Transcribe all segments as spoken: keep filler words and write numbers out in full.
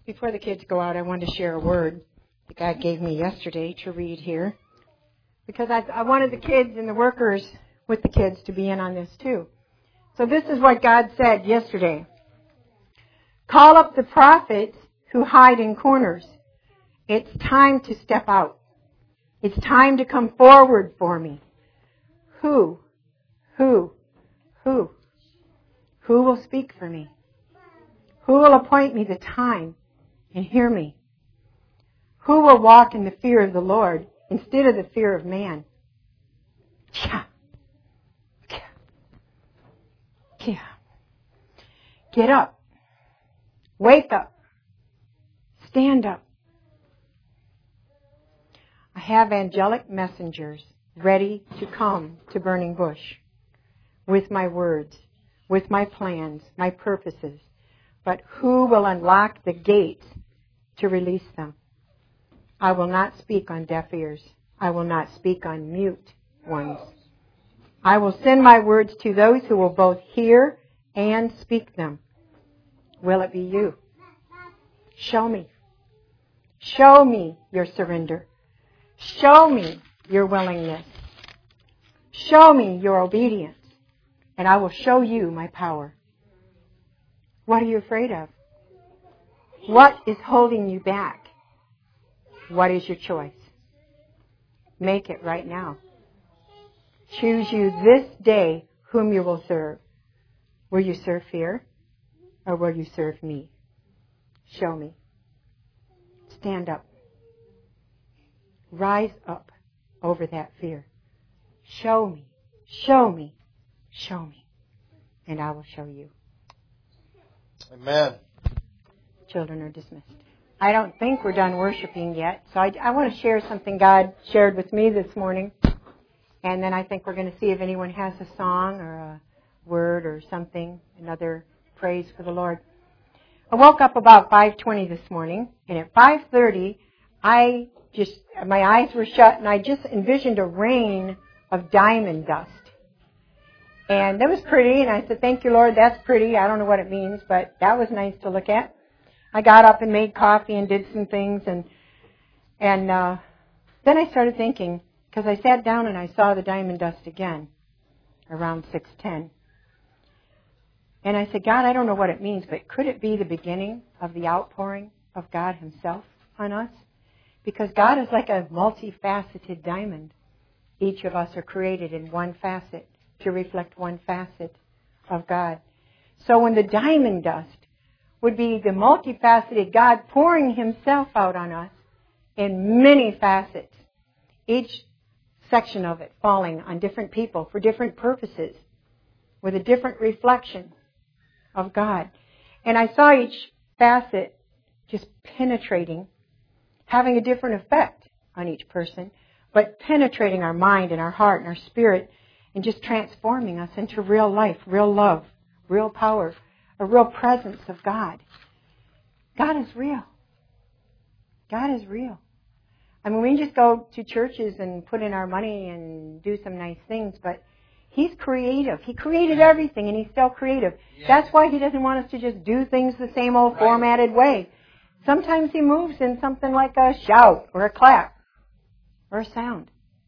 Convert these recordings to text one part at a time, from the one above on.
Before the kids go out, I wanted to share a word that God gave me yesterday to read here. Because I, I wanted the kids and the workers with the kids to be in on this too. So this is what God said yesterday. Call up the prophets who hide in corners. It's time to step out. It's time to come forward for me. Who? Who? Who? Who will speak for me? Who will appoint me the time and hear me? Who will walk in the fear of the Lord instead of the fear of man? Yeah. Yeah. Yeah. Get up. Wake up. Stand up. I have angelic messengers ready to come to Burning Bush with my words, with my plans, my purposes. But who will unlock the gates to release them? I will not speak on deaf ears. I will not speak on mute ones. I will send my words to those who will both hear and speak them. Will it be you? Show me. Show me your surrender. Show me your willingness. Show me your obedience. And I will show you my power. What are you afraid of? What is holding you back? What is your choice? Make it right now. Choose you this day whom you will serve. Will you serve fear or will you serve me? Show me. Stand up. Rise up over that fear. Show me. Show me. Show me. And I will show you. Amen. Children are dismissed. I don't think we're done worshiping yet, so I, I want to share something God shared with me this morning. And then I think we're going to see if anyone has a song or a word or something, another praise for the Lord. I woke up about five twenty this morning, and at five thirty, I just, my eyes were shut, and I just envisioned a rain of diamond dust. And that was pretty, and I said, thank you, Lord, that's pretty. I don't know what it means, but that was nice to look at. I got up and made coffee and did some things, and and uh, then I started thinking, because I sat down and I saw the diamond dust again around six ten. And I said, God, I don't know what it means, but could it be the beginning of the outpouring of God Himself on us? Because God is like a multifaceted diamond. Each of us are created in one facet to reflect one facet of God. So when the diamond dust would be the multifaceted God pouring Himself out on us in many facets, each section of it falling on different people for different purposes, with a different reflection of God. And I saw each facet just penetrating, having a different effect on each person, but penetrating our mind and our heart and our spirit and just transforming us into real life, real love, real power, a real presence of God. God is real. God is real. I mean, we just go to churches and put in our money and do some nice things, but He's creative. He created everything, and He's still creative. Yes. That's why He doesn't want us to just do things the same old right. formatted way. Sometimes He moves in something like a shout or a clap or a sound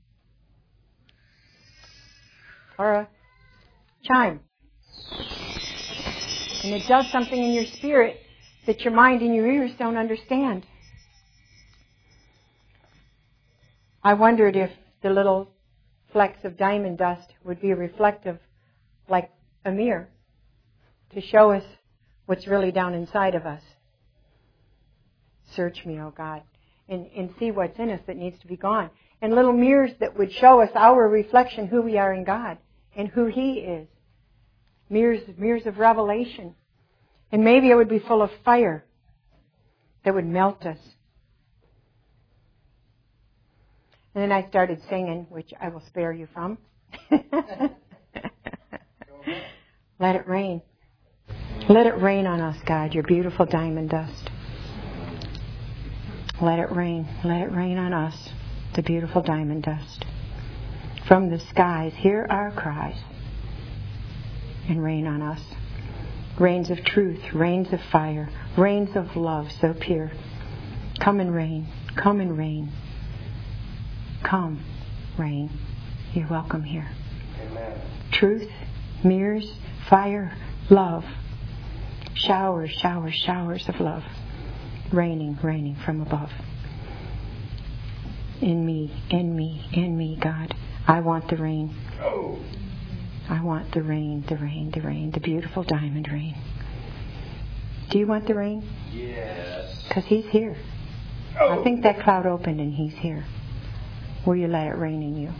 or a chime. And it does something in your spirit that your mind and your ears don't understand. I wondered if the little flecks of diamond dust would be reflective like a mirror to show us what's really down inside of us. Search me, O God, and, and see what's in us that needs to be gone. And little mirrors that would show us our reflection, who we are in God and who He is. Mirrors, mirrors of revelation. And maybe it would be full of fire that would melt us. And then I started singing, which I will spare you from. Let it rain. Let it rain on us, God, your beautiful diamond dust. Let it rain. Let it rain on us, the beautiful diamond dust. From the skies, hear our cries and rain on us. Rains of truth, rains of fire, Rains of love so pure. Come and rain. Come and rain. Come, rain. You're welcome here. Amen. Truth, mirrors, fire, love. Showers, showers, showers of love. Raining, raining from above. In me, in me, in me, God. I want the rain. Oh. I want the rain, the rain, the rain, the beautiful diamond rain. Do you want the rain? Yes. Because He's here. Oh. I think that cloud opened and He's here. Will you let it rain in you?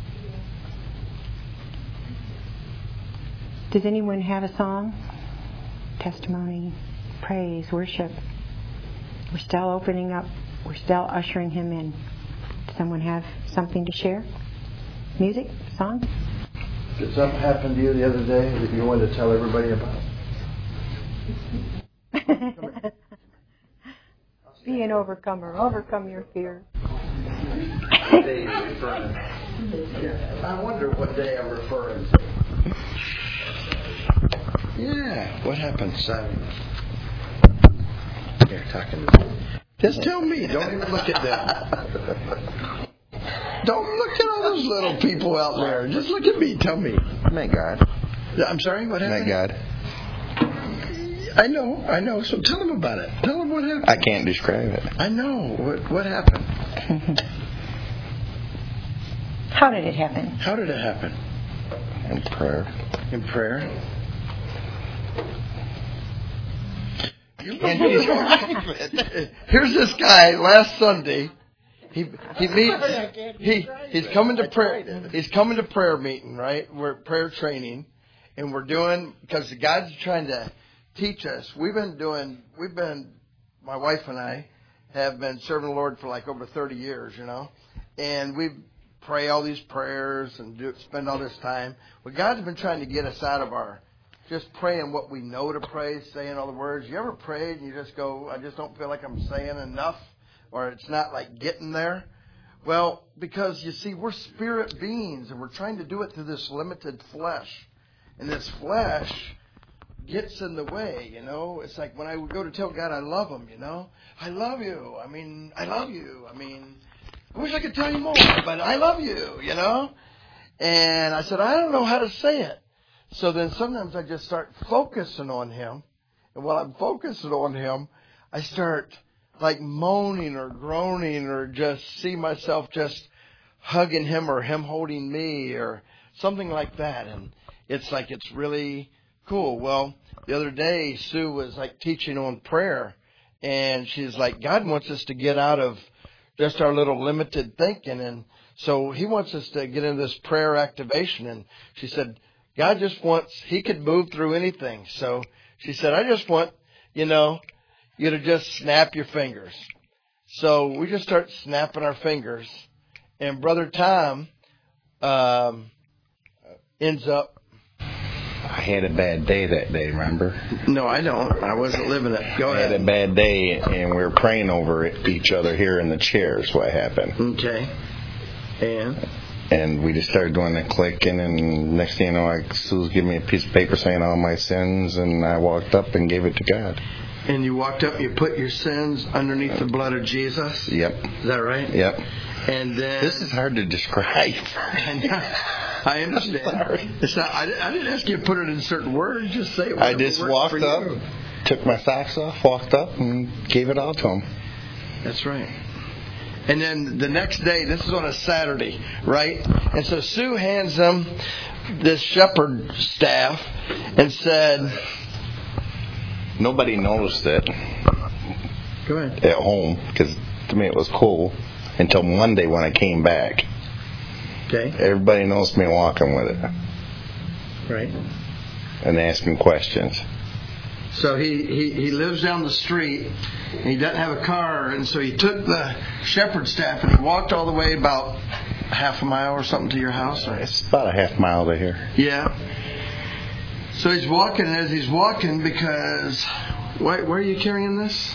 Does anyone have a song? Testimony, praise, worship. We're still opening up. We're still ushering Him in. Does someone have something to share? Music? Song? Did something happen to you the other day that you wanted to tell everybody about? Be an overcomer. Overcome your fear. What day are you referring to? Yeah, I wonder what day I'm referring to. Yeah, what happened Saturday? You're talking to me. Just tell me. Don't even look at them. Don't look at all those little people out there. Just look at me. Tell me. Met God. I'm sorry, what happened? Met God. I know, I know. So tell them about it. Tell them what happened. I can't describe it. I know. What, what happened? How did it happen? How did it happen? In prayer. In prayer? And he's, here's this guy last Sunday. He he meets he he's coming to prayer he's coming to prayer meeting, right? We're at prayer training, and we're doing, because God's trying to teach us. We've been doing we've been my wife and I have been serving the Lord for like over thirty years, you know, and we pray all these prayers and do spend all this time. But God's been trying to get us out of our just praying what we know to pray, saying all the words. You ever prayed and you just go, I just don't feel like I'm saying enough, or it's not like getting there? Well, because you see, we're spirit beings, and we're trying to do it through this limited flesh. And this flesh gets in the way, you know. It's like when I would go to tell God I love Him, you know. I love you. I mean, I love you. I mean, I wish I could tell you more, but I love you, you know. And I said, I don't know how to say it. So then sometimes I just start focusing on Him. And while I'm focusing on Him, I start like moaning or groaning, or just see myself just hugging Him, or Him holding me, or something like that. And it's like, it's really cool. Well, the other day, Sue was like teaching on prayer. And she's like, God wants us to get out of just our little limited thinking. And so He wants us to get into this prayer activation. And she said, God just wants, He could move through anything. So she said, I just want, you know, you to just snap your fingers. So we just start snapping our fingers. And Brother Tom um, ends up. I had a bad day that day, remember? No, I don't. I wasn't living it. Go ahead. I had a bad day, and we were praying over each other here in the chairs. What happened? Okay. And? And we just started doing the clicking, and next thing you know, I, Sue's giving me a piece of paper saying all my sins, and I walked up and gave it to God. And you walked up, you put your sins underneath the blood of Jesus? Yep. Is that right? Yep. And then... This is hard to describe. I understand. Sorry. It's not, I, I didn't ask you to put it in certain words, just say it. I just walked up, you. took my socks off, walked up, and gave it all to Him. That's right. And then the next day, this is on a Saturday, right? And so Sue hands him this shepherd staff and said... Nobody noticed it. Go ahead. At home, because to me it was cool, until Monday when I came back. Okay. Everybody noticed me walking with it. Right. And asking questions. So he, he, he lives down the street, and he doesn't have a car, and so he took the shepherd staff and he walked all the way about half a mile or something to your house. Right? It's about a half mile to here. Yeah. So he's walking, and as he's walking, because why, why are you carrying this?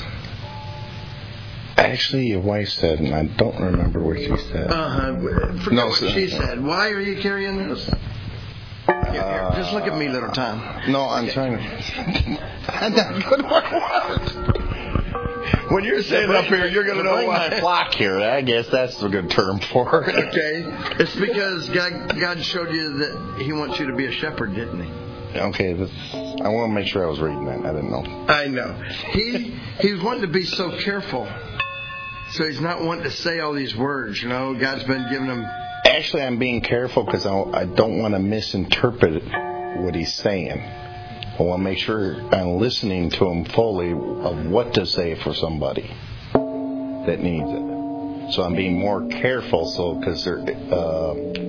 Actually, your wife said, and I don't remember what she said. Uh-huh. Forget no, what sir. she said. Why are you carrying this? Here, just look at me, little Tom. No, I'm Okay. trying to. I'm not good at work. When you're sitting up here, you're going to know bring why. my flock here. I guess that's a good term for it. Okay, it's because God, God showed you that He wants you to be a shepherd, didn't He? Okay, this, I want to make sure I was reading that. I didn't know. I know. He He was wanting to be so careful, so He's not wanting to say all these words. You know, God's been giving Him. Actually, I'm being careful because I, I don't want to misinterpret what He's saying. I want to make sure I'm listening to Him fully of what to say for somebody that needs it. So I'm being more careful, so because they're. Uh,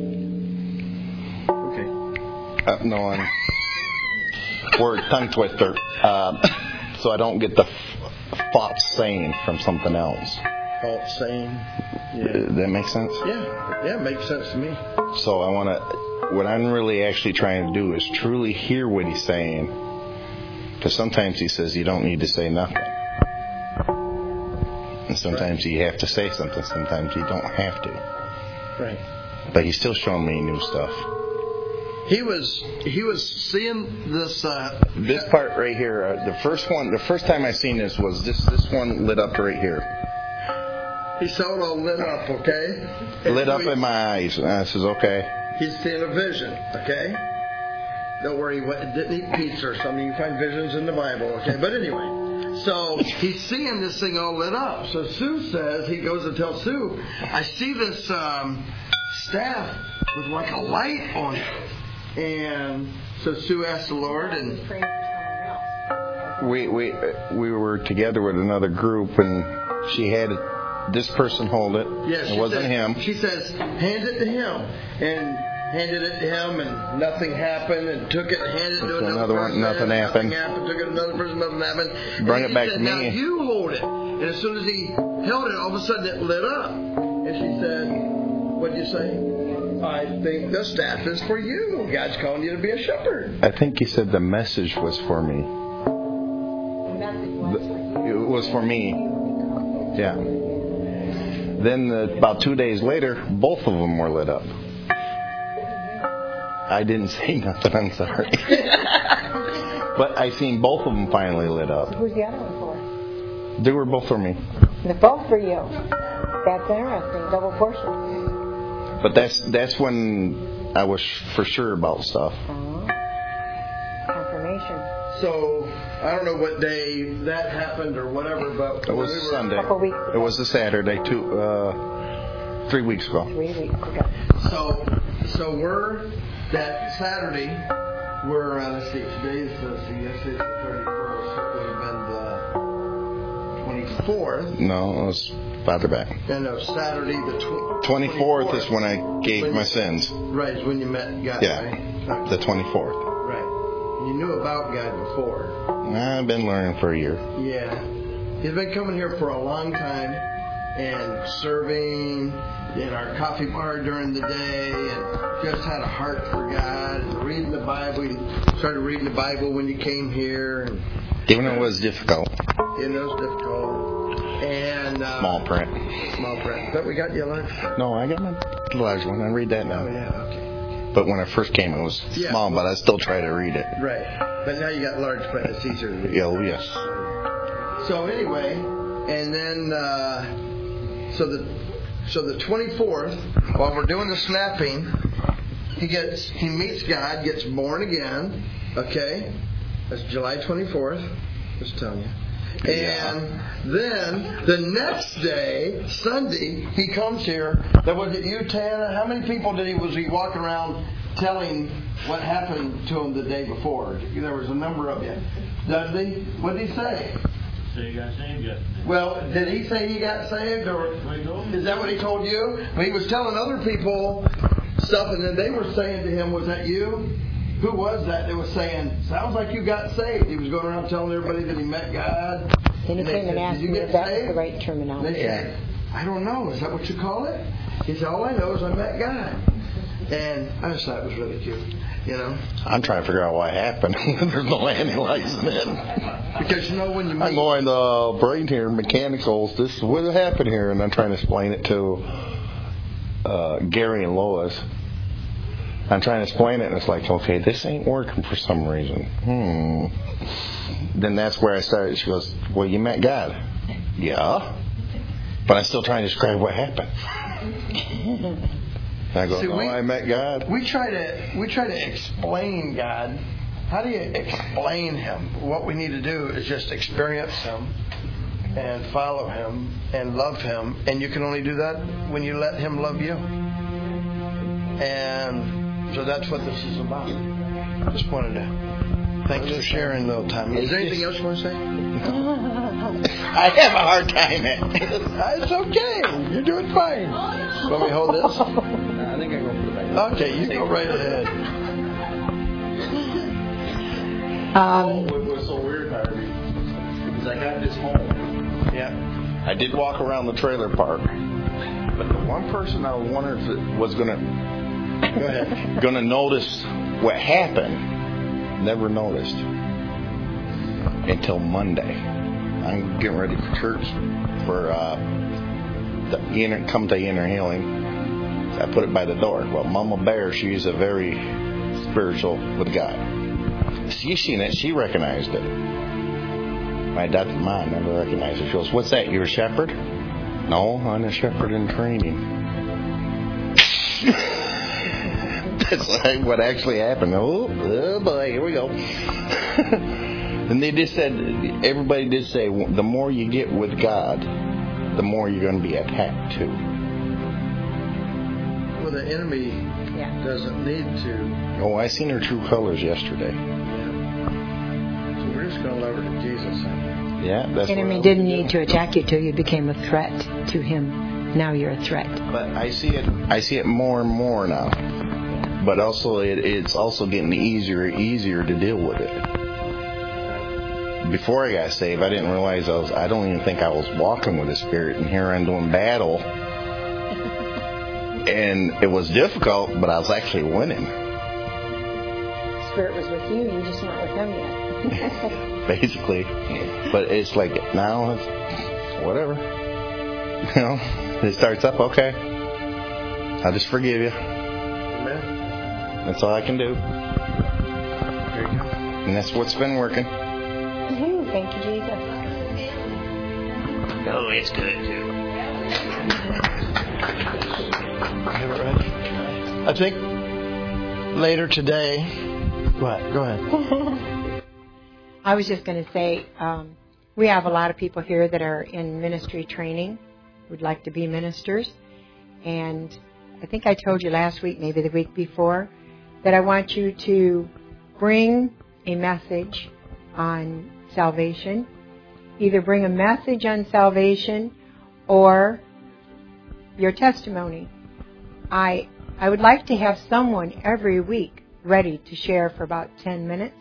Okay. uh, no, I'm. Word tongue twister. Uh, so I don't get the f- false saying from something else. False saying. Uh, Yeah. That makes sense? Yeah. Yeah. Makes sense to me. So I want to, what I'm really actually trying to do is truly hear what He's saying. Because sometimes He says you don't need to say nothing. And sometimes you have to say something. Sometimes you don't have to. Right. But He's still showing me new stuff. He was he was seeing this. Uh, This part right here, uh, the first one, the first time I seen this was this this one lit up right here. he saw it all lit up. Okay. And Lit so up he- in my eyes. And I says, okay. He's seeing a vision, okay? Don't worry, he went- didn't eat pizza or something. You can find visions in the Bible, okay? But anyway, so he's seeing this thing all lit up. So Sue says, he goes and tells Sue, I see this um, staff with like a light on it. And so Sue asked the Lord, and We we we were together with another group, and she had this person hold it. yeah, It she wasn't said- him. She says, hand it to him. And handed it to him, and nothing happened, and took it and handed it to another, Another one, person. nothing and happened. Nothing happened. Took it to another person, nothing happened. Bring and it back he said, to now me. you hold it. And as soon as he held it, all of a sudden it lit up. And she said, what did you say? I think the staff is for you. God's calling you to be a shepherd. I think he said the message was for me. The- It was for me. Yeah. Then uh, about two days later, both of them were lit up. I didn't say nothing. I'm sorry. But I seen both of them finally lit up. Who's the other one for? They were both for me. They're both for you. That's interesting. Double portion. But that's that's when I was for sure about stuff. Oh. Confirmation. So, I don't know what day that happened or whatever, but It was we were- Sunday. Couple weeks It was a Saturday, two, uh, three weeks ago. Three weeks ago. So, so we're that Saturday. We're uh, let's see. Today's uh, see, yesterday's the thirty-first. So it would have been the twenty-fourth. No, it was farther back. And no, Saturday the tw- twenty-fourth is when I gave When my you- sins. Right, is when you met God. Yeah, Right. the twenty-fourth. Right. You knew about God before. I've been learning for a year. Yeah. He's been coming here for a long time and serving in our coffee bar during the day and just had a heart for God and reading the Bible. He started reading the Bible when you came here, and Even though it was difficult. you know it's difficult. And uh, Small print. Small print. But we got you a lunch. No, I got my large one. I read that Oh now. yeah, okay. But when I first came, it was Yeah. small, but I still try to read it. Right. But now you got large print. It's easier to read. Yeah, oh, yes. So anyway, and then uh, so the so the twenty-fourth, while we're doing the snapping, he gets he meets God, gets born again. Okay, that's July twenty-fourth. Just telling you. And then the next day, Sunday, he comes here. That was it. You, Tana. How many people did he was he walking around telling what happened to him the day before? There was a number of you. Does he? What did he say? So you got saved yesterday. Well, did he say he got saved, or is that what he told you? Well, he was telling other people stuff, and then they were saying to him, "Was that you? Who was that?" They were saying, "Sounds like you got saved." He was going around telling everybody that he met God. Then he they came and said, asked "Did you me get if that was saved?" the right They terminology. said, "I don't know. Is that what you call it?" He said, "All I know is I met God." And I just thought it was really cute, you know, I'm trying to figure out what happened. There's no landing lights in. because you know when you meet. I'm going to uh, brain here, mechanicals. This is what happened here, and I'm trying to explain it to uh, Gary and Lois. I'm trying to explain it, and it's like, okay, this ain't working for some reason. Hmm. Then that's where I started. She goes, well, you met God. Yeah. But I'm still trying to describe what happened. And I go, See, no, we, I met God. We try to we try to explain God. How do you explain Him? What we need to do is just experience Him and follow Him and love Him. And you can only do that when you let Him love you. And so that's what this is about. Just wanted to... Thanks for sharing a little time. Is there anything else you want to say? I have a hard time at it. It's okay. You're doing fine. Want me to hold this? I think I go for the back. Okay, you go right ahead. Um, What was so weird, Harvey, is I got this home. Yeah. I did walk around the trailer park, but the one person I was wondering if it was gonna Go ahead. gonna notice what happened, never noticed until Monday. I'm getting ready for church for uh, the inner come to inner healing. So I put it by the door. Well, Mama Bear, she's a very spiritual with God. She seen it. She recognized it. My adopted mom never recognized it. She goes, "What's that? You're a shepherd?" No, I'm a shepherd in training. That's like what actually happened. Oh, oh boy, here we go. And they just said, everybody did say, the more you get with God, the more you're going to be attacked too. Well, the enemy yeah. doesn't need to. Oh, I seen her true colors yesterday. Yeah. So we're just going to lever to Jesus. Yeah, that's The enemy what didn't need to attack you till you became a threat to him. Now you're a threat. But I see it. I see it more and more now. But also, it, it's also getting easier, easier to deal with it. Before I got saved, I didn't realize I was. I don't even think I was walking with the Spirit, and here I'm doing battle, and it was difficult, but I was actually winning. Spirit was with you. You just weren't with him yet. Basically, but it's like now, it's whatever. You know, it starts up. Okay, I'll just forgive you. That's all I can do. There you go. And that's what's been working. Woo-hoo, thank you, Jesus. Oh, it's good too. Have it ready? I think later today. Go ahead. Go ahead. I was just going to say, um, we have a lot of people here that are in ministry training, would like to be ministers. And I think I told you last week, maybe the week before, that I want you to bring a message on salvation. Either bring a message on salvation or your testimony. I I would like to have someone every week ready to share for about ten minutes.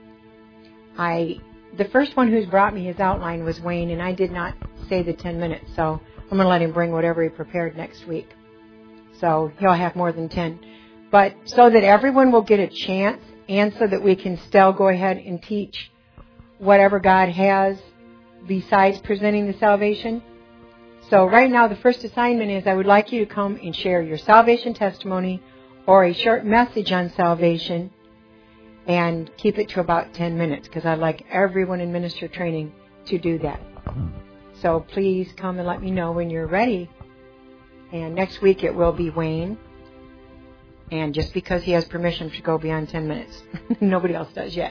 I the first one who's brought me his outline was Wayne, and I did not say the ten minutes, so I'm going to let him bring whatever he prepared next week. So he'll have more than ten. But so that everyone will get a chance, and so that we can still go ahead and teach whatever God has besides presenting the salvation. So right now the first assignment is I would like you to come and share your salvation testimony or a short message on salvation, and keep it to about ten minutes, because I'd like everyone in minister training to do that. So please come and let me know when you're ready. And next week it will be Wayne. And just because he has permission to go beyond ten minutes. Nobody else does yet.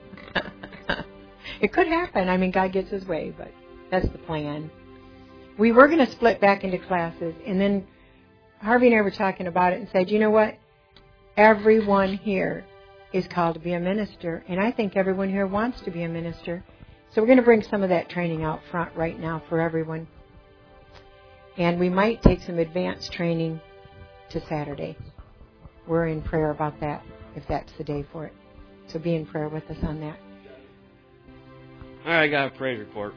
It could happen. I mean, God gets his way, but that's the plan. We were going to split back into classes, and then Harvey and I were talking about it and said, you know what? Everyone here is called to be a minister, and I think everyone here wants to be a minister. So we're going to bring some of that training out front right now for everyone. And we might take some advanced training to Saturday. We're in prayer about that, if that's the day for it. So be in prayer with us on that. All right, I got a praise report.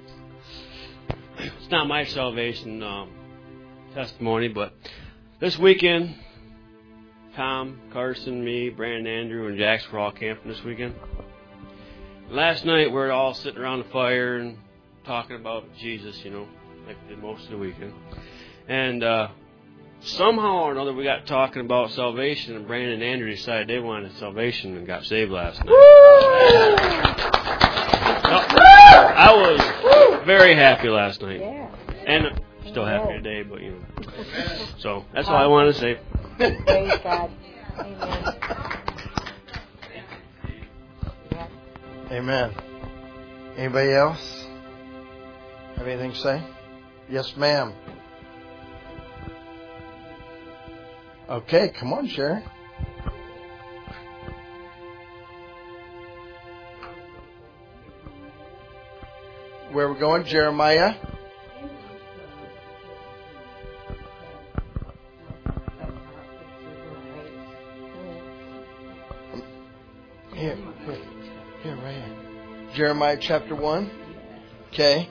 It's not my salvation um, testimony, but this weekend, Tom, Carson, me, Brandon, Andrew, and Jax were all camping this weekend. Last night, we were all sitting around the fire and talking about Jesus, you know, like we did most of the weekend. And uh, somehow or another we got talking about salvation, and Brandon and Andrew decided they wanted salvation and got saved last night. I was very happy last night. Yeah. And still happy today, but you know. So that's all I wanted to say. Praise God. Amen. Yeah. Amen. Anybody else have anything to say? Yes, ma'am. Okay, come on, Sharon. Where are we going? Jeremiah? Here, here, here, right here. Jeremiah chapter one. Okay.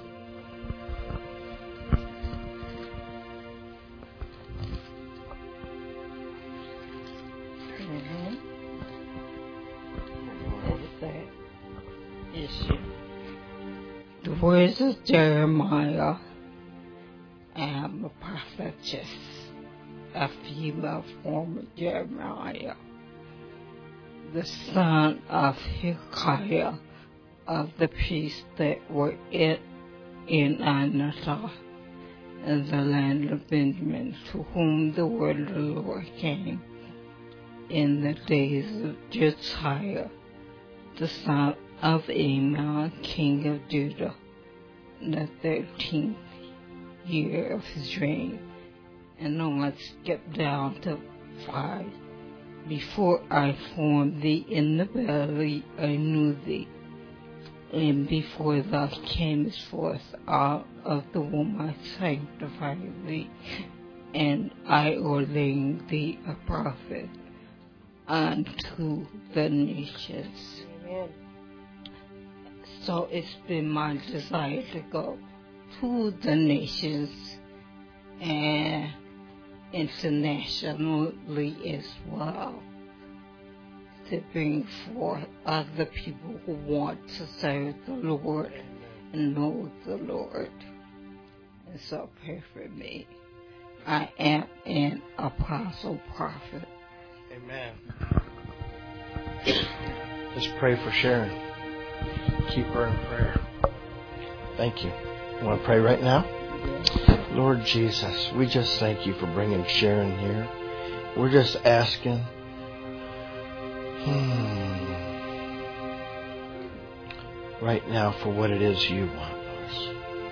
The words of Jeremiah, I am a prophetess, a female form of Jeremiah, the son of Hilkiah, of the priests that were in, in Anathoth, in the land of Benjamin, to whom the word of the Lord came in the days of Josiah, the son of Amon, king of Judah, in the thirteenth year of his reign. And I want to skip down to five. Before I formed thee in the belly, I knew thee. And before thou camest forth out of the womb, I sanctified thee. And I ordained thee a prophet unto the nations. Amen. So it's been my desire to go to the nations and internationally as well, to bring forth other people who want to serve the Lord and know the Lord. And so pray for me. I am an apostle prophet. Amen. Let's pray for Sharon. Keep her in prayer. Thank you. You want to pray right now? Lord Jesus, we just thank you for bringing Sharon here. We're just asking, hmm, right now for what it is you want us.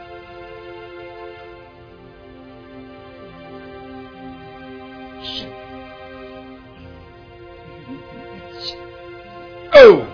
Oh!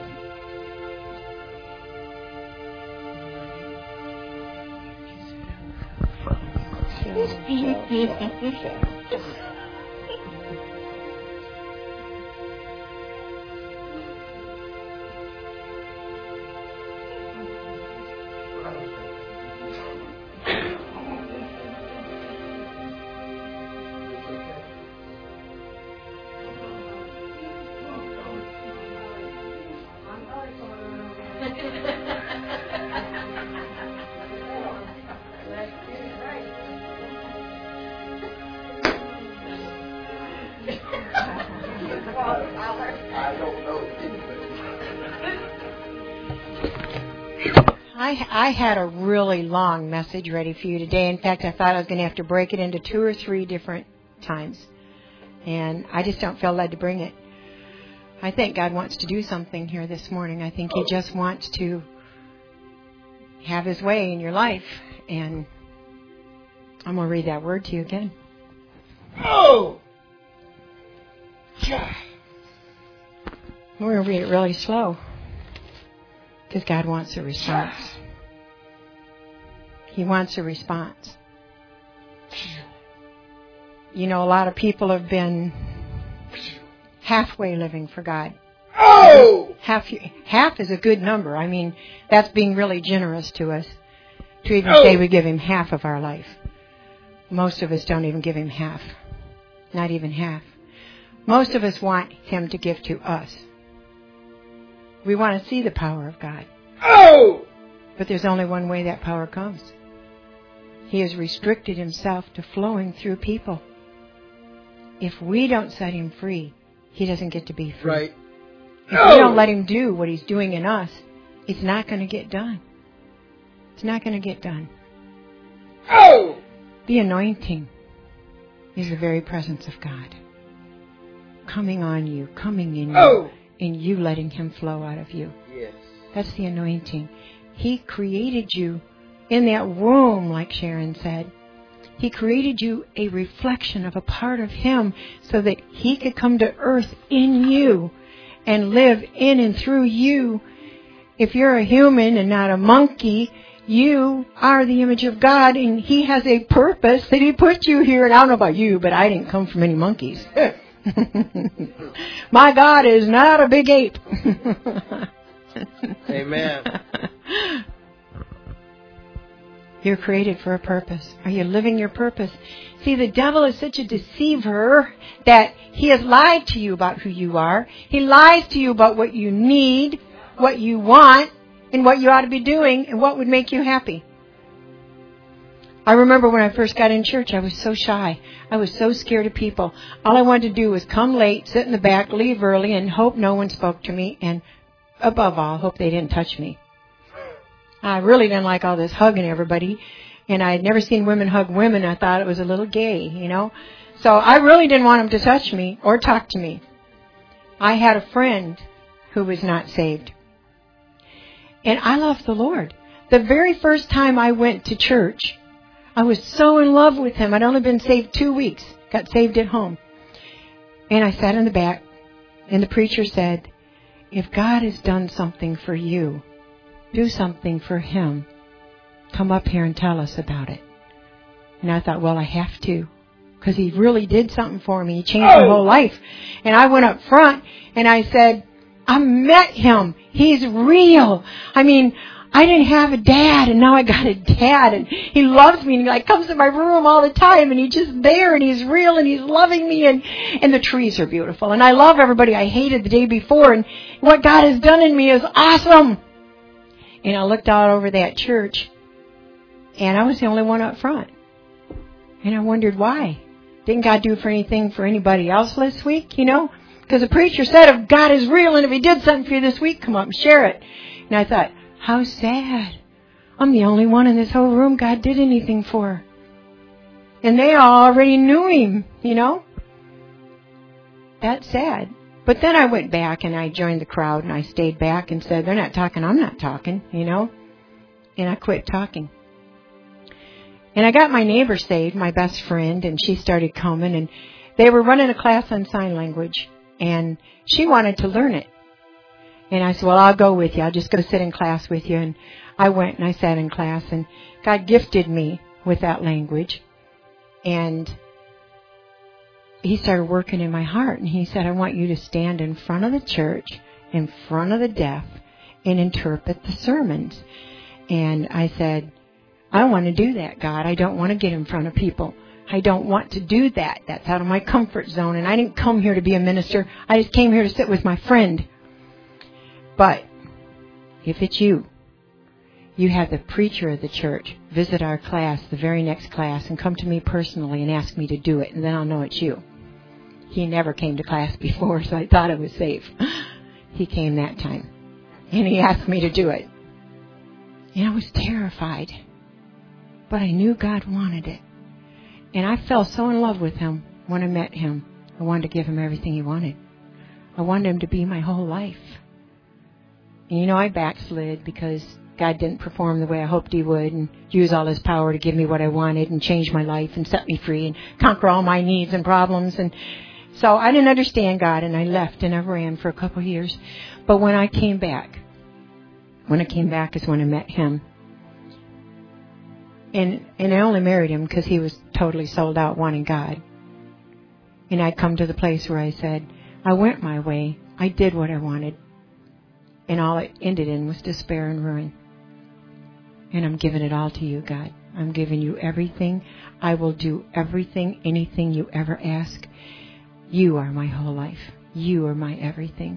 I, I had a really long message ready for you today. In fact, I thought I was going to have to break it into two or three different times. And I just don't feel led to bring it. I think God wants to do something here this morning. I think He just wants to have His way in your life. And I'm going to read that word to you again. Oh! We're going to read it really slow, because God wants a response. He wants a response. You know, a lot of people have been halfway living for God. Oh! Half, half is a good number. I mean, that's being really generous to us, to even Oh! say we give Him half of our life. Most of us don't even give Him half. Not even half. Most of us want Him to give to us. We want to see the power of God. Oh! But there's only one way that power comes. He has restricted Himself to flowing through people. if we don't set him free, he doesn't get to be free. Right. If we don't let him do what he's doing in us, it's not going to get done. It's not going to get done. Oh! The anointing is the very presence of God. Coming on you, coming in you, Oh! and you letting him flow out of you. Yes. That's the anointing. He created you in that womb, like Sharon said. He created you a reflection of a part of him so that he could come to earth in you and live in and through you. If you're a human and not a monkey, you are the image of God, and he has a purpose that he put you here. And I don't know about you, but I didn't come from any monkeys. My God is not a big ape. Amen. You're created for a purpose. Are you living your purpose? See, the devil is such a deceiver that he has lied to you about who you are. He lies to you about what you need, what you want, and what you ought to be doing, and what would make you happy. I remember when I first got in church, I was so shy. I was so scared of people. All I wanted to do was come late, sit in the back, leave early, and hope no one spoke to me, and above all, hope they didn't touch me. I really didn't like all this hugging everybody, and I had never seen women hug women. I thought it was a little gay, you know. So I really didn't want them to touch me or talk to me. I had a friend who was not saved, and I loved the Lord. The very first time I went to church, I was so in love with him. I'd only been saved two weeks, got saved at home. And I sat in the back, and the preacher said, if God has done something for you, do something for him. Come up here and tell us about it. And I thought, well, I have to, because he really did something for me. He changed my whole life. And I went up front, and I said, I met him. He's real. I mean, I didn't have a dad, and now I got a dad, and he loves me, and he like comes to my room all the time, and he's just there, and he's real, and he's loving me, and, and the trees are beautiful, and I love everybody I hated the day before, and what God has done in me is awesome. And I looked out over that church, and I was the only one up front, and I wondered why. Didn't God do for anything for anybody else this week, you know? Because the preacher said if God is real, and if he did something for you this week, come up and share it. And I thought, how sad. I'm the only one in this whole room God did anything for. And they all already knew him, you know. That's sad. But then I went back and I joined the crowd and I stayed back and said, they're not talking, I'm not talking, you know. And I quit talking. And I got my neighbor saved, my best friend, and she started coming. And they were running a class on sign language. And she wanted to learn it. And I said, well, I'll go with you. I'll just go sit in class with you. And I went and I sat in class. And God gifted me with that language. And he started working in my heart. And he said, I want you to stand in front of the church, in front of the deaf, and interpret the sermons. And I said, I don't want to do that, God. I don't want to get in front of people. I don't want to do that. That's out of my comfort zone. And I didn't come here to be a minister. I just came here to sit with my friend. But if it's you, you have the preacher of the church visit our class, the very next class, and come to me personally and ask me to do it, and then I'll know it's you. He never came to class before, so I thought I was safe. He came that time, and he asked me to do it. And I was terrified, but I knew God wanted it. And I fell so in love with him when I met him. I wanted to give him everything he wanted. I wanted him to be my whole life. And you know, I backslid because God didn't perform the way I hoped he would and use all his power to give me what I wanted and change my life and set me free and conquer all my needs and problems. And so I didn't understand God, and I left and I ran for a couple of years. But when I came back, when I came back is when I met him. And and I only married him because he was totally sold out wanting God. And I'd come to the place where I said, I went my way. I did what I wanted. And all it ended in was despair and ruin. And I'm giving it all to you, God. I'm giving you everything. I will do everything, anything you ever ask. You are my whole life. You are my everything.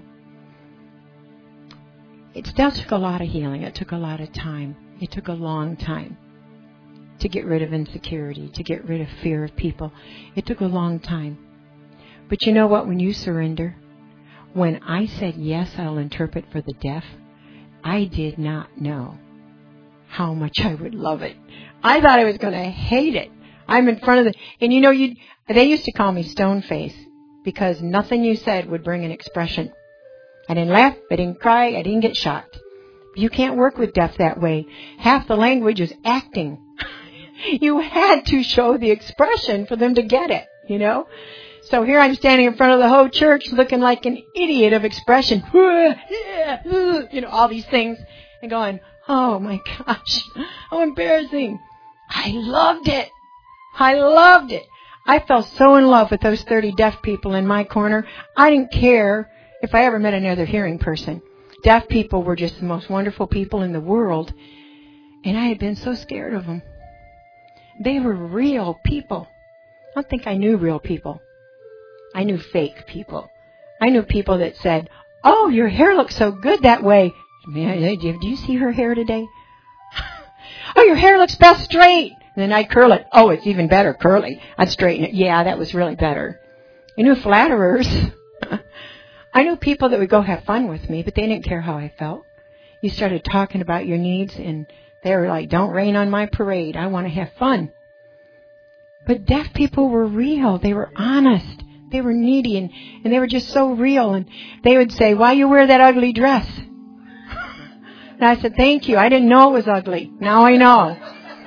It still took a lot of healing. It took a lot of time. It took a long time to get rid of insecurity, to get rid of fear of people. It took a long time. But you know what? When you surrender, when I said, yes, I'll interpret for the deaf, I did not know how much I would love it. I thought I was going to hate it. I'm in front of the, and you know, you they used to call me stone face because nothing you said would bring an expression. I didn't laugh, I didn't cry, I didn't get shocked. You can't work with deaf that way. Half the language is acting. You had to show the expression for them to get it, you know? So here I'm standing in front of the whole church looking like an idiot of expression. You know, all these things. And going, oh my gosh, how embarrassing. I loved it. I loved it. I fell so in love with those thirty deaf people in my corner. I didn't care if I ever met another hearing person. Deaf people were just the most wonderful people in the world. And I had been so scared of them. They were real people. I don't think I knew real people. I knew fake people. I knew people that said, oh, your hair looks so good that way. Man, do you see her hair today? Oh, your hair looks best straight. And then I'd curl it. Oh, it's even better curly. I'd straighten it. Yeah, that was really better. I knew flatterers. I knew people that would go have fun with me, but they didn't care how I felt. You started talking about your needs, and they were like, don't rain on my parade. I want to have fun. But deaf people were real. They were honest. They were needy, and, and they were just so real. And they would say, why you wear that ugly dress? And I said, thank you. I didn't know it was ugly. Now I know.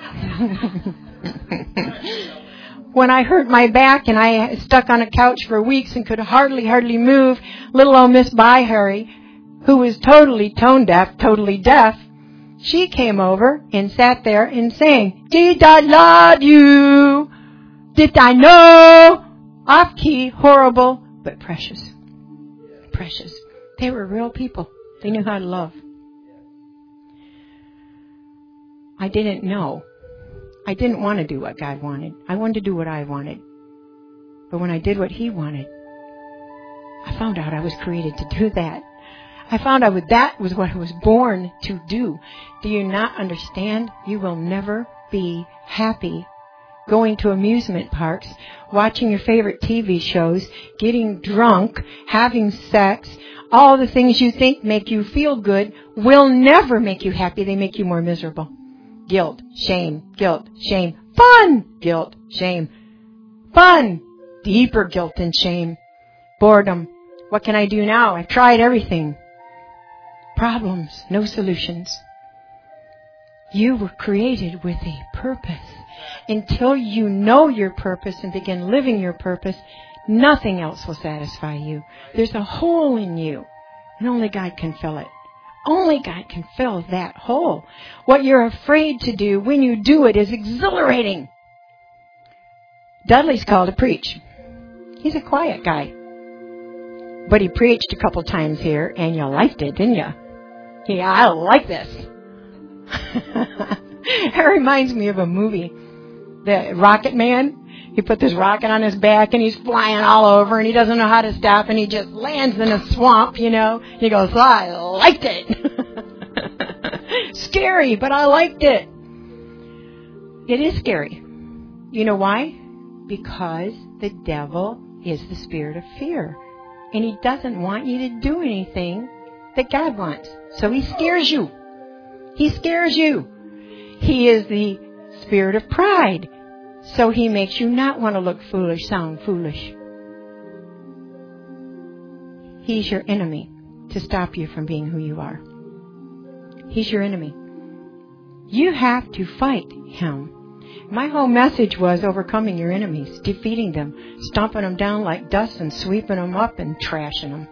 When I hurt my back and I stuck on a couch for weeks and could hardly, hardly move, little old Miss Byharry, who was totally tone deaf, totally deaf, she came over and sat there and sang, did I love you? Did I know? Off key, horrible, but precious. Precious. They were real people. They knew how to love. I didn't know. I didn't want to do what God wanted. I wanted to do what I wanted. But when I did what He wanted, I found out I was created to do that. I found out that was what I was born to do. Do you not understand? You will never be happy going to amusement parks, watching your favorite T V shows, getting drunk, having sex. All the things you think make you feel good will never make you happy. They make you more miserable. Guilt, shame, guilt, shame, fun, guilt, shame, fun, deeper guilt and shame, boredom. What can I do now? I've tried everything. Problems, no solutions. You were created with a purpose. Until you know your purpose and begin living your purpose, nothing else will satisfy you. There's a hole in you, and only God can fill it. Only God can fill that hole. What you're afraid to do, when you do it, is exhilarating. Dudley's called to preach. He's a quiet guy. But he preached a couple times here, and you liked it, didn't you? Yeah, I like this. It reminds me of a movie, The Rocket Man. He put this rocket on his back, and he's flying all over, and he doesn't know how to stop, and he just lands in a swamp, you know. He goes, I liked it. Scary, but I liked it. It is scary. You know why? Because the devil is the spirit of fear. And he doesn't want you to do anything that God wants. So he scares you. He scares you. He is the spirit of pride. So he makes you not want to look foolish, sound foolish. He's your enemy to stop you from being who you are. He's your enemy. You have to fight him. My whole message was overcoming your enemies, defeating them, stomping them down like dust and sweeping them up and trashing them.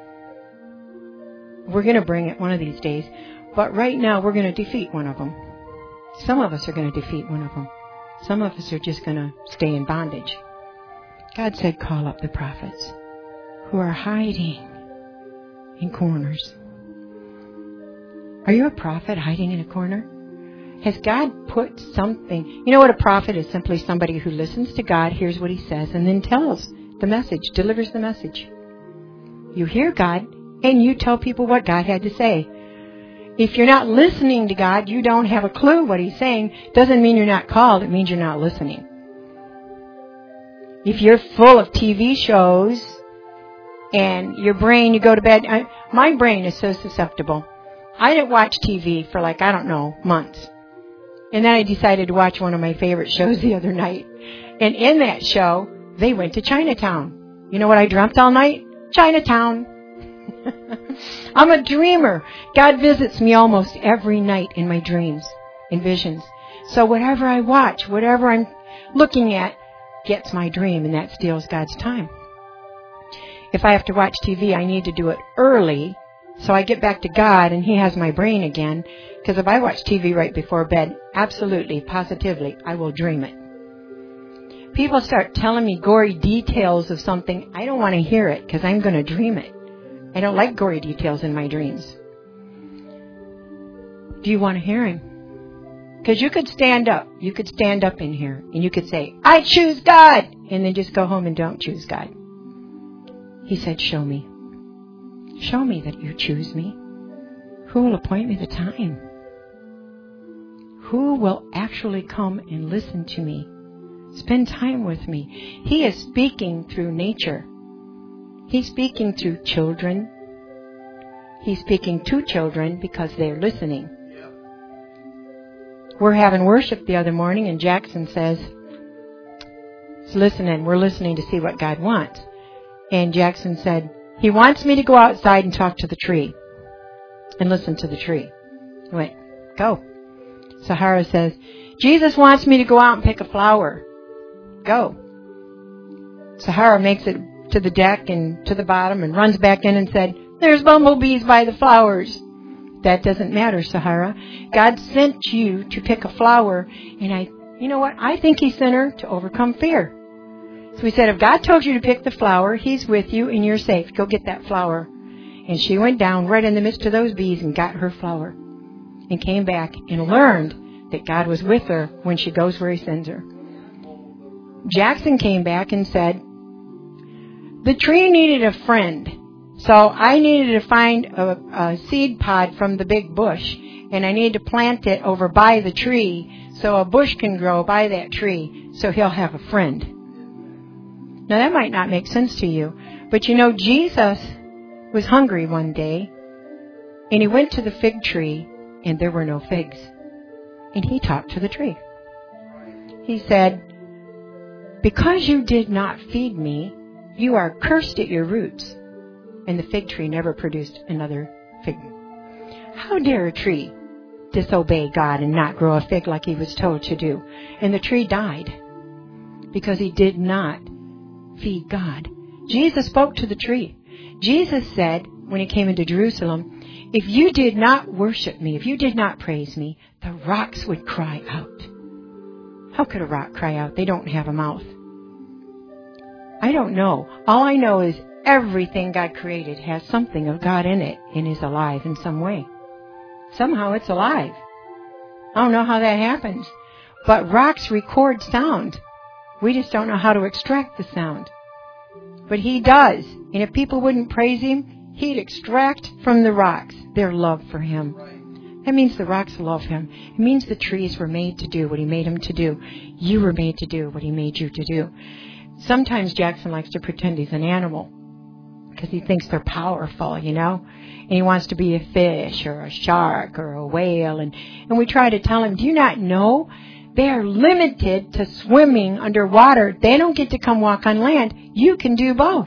We're going to bring it one of these days, but right now we're going to defeat one of them. Some of us are going to defeat one of them. Some of us are just going to stay in bondage. God said, call up the prophets who are hiding in corners. Are you a prophet hiding in a corner? Has God put something? You know what a prophet is? Simply somebody who listens to God, hears what He says, and then tells the message, delivers the message. You hear God, and you tell people what God had to say. If you're not listening to God, you don't have a clue what He's saying. Doesn't mean you're not called. It means you're not listening. If you're full of T V shows and your brain, you go to bed. I, my brain is so susceptible. I didn't watch T V for like, I don't know, months. And then I decided to watch one of my favorite shows the other night. And in that show, they went to Chinatown. You know what I dreamt all night? Chinatown. I'm a dreamer. God visits me almost every night in my dreams and visions. So whatever I watch, whatever I'm looking at, gets my dream, and that steals God's time. If I have to watch T V, I need to do it early so I get back to God and He has my brain again. Because if I watch T V right before bed, absolutely, positively, I will dream it. People start telling me gory details of something, I don't want to hear it because I'm going to dream it. I don't like gory details in my dreams. Do you want to hear Him? Because you could stand up. You could stand up in here and you could say, I choose God. And then just go home and don't choose God. He said, show me. Show me that you choose me. Who will appoint me the time? Who will actually come and listen to me? Spend time with me. He is speaking through nature. He's speaking through children. He's speaking to children because they're listening. We're having worship the other morning, and Jackson says, "It's listening. We're listening to see what God wants." And Jackson said, "He wants me to go outside and talk to the tree and listen to the tree." I went, "Go." Sahara says, "Jesus wants me to go out and pick a flower." Go. Sahara makes it to the deck and to the bottom and runs back in and said, "There's bumblebees by the flowers." That doesn't matter, Sahara. God sent you to pick a flower, and I, you know what? I think He sent her to overcome fear. So He said, if God told you to pick the flower, He's with you and you're safe. Go get that flower. And she went down right in the midst of those bees and got her flower and came back and learned that God was with her when she goes where He sends her. Jackson came back and said, the tree needed a friend. So I needed to find a, a seed pod from the big bush, and I need to plant it over by the tree so a bush can grow by that tree so he'll have a friend. Now that might not make sense to you, but you know, Jesus was hungry one day, and He went to the fig tree, and there were no figs. And He talked to the tree. He said, because you did not feed me, you are cursed at your roots. And the fig tree never produced another fig. How dare a tree disobey God and not grow a fig like he was told to do? And the tree died because he did not feed God. Jesus spoke to the tree. Jesus said when He came into Jerusalem, if you did not worship me, if you did not praise me, the rocks would cry out. How could a rock cry out? They don't have a mouth. I don't know. All I know is everything God created has something of God in it and is alive in some way. Somehow it's alive. I don't know how that happens. But rocks record sound. We just don't know how to extract the sound. But He does. And if people wouldn't praise Him, He'd extract from the rocks their love for Him. That means the rocks love Him. It means the trees were made to do what He made them to do. You were made to do what He made you to do. Sometimes Jackson likes to pretend he's an animal because he thinks they're powerful, you know. And he wants to be a fish or a shark or a whale. And, and we try to tell him, do you not know they are limited to swimming underwater? They don't get to come walk on land. You can do both.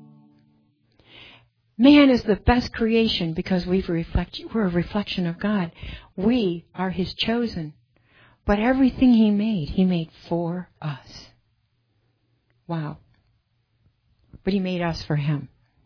Man is the best creation because we've reflect, we're a reflection of God. We are His chosen. But everything He made, He made for us. Wow. But He made us for Him.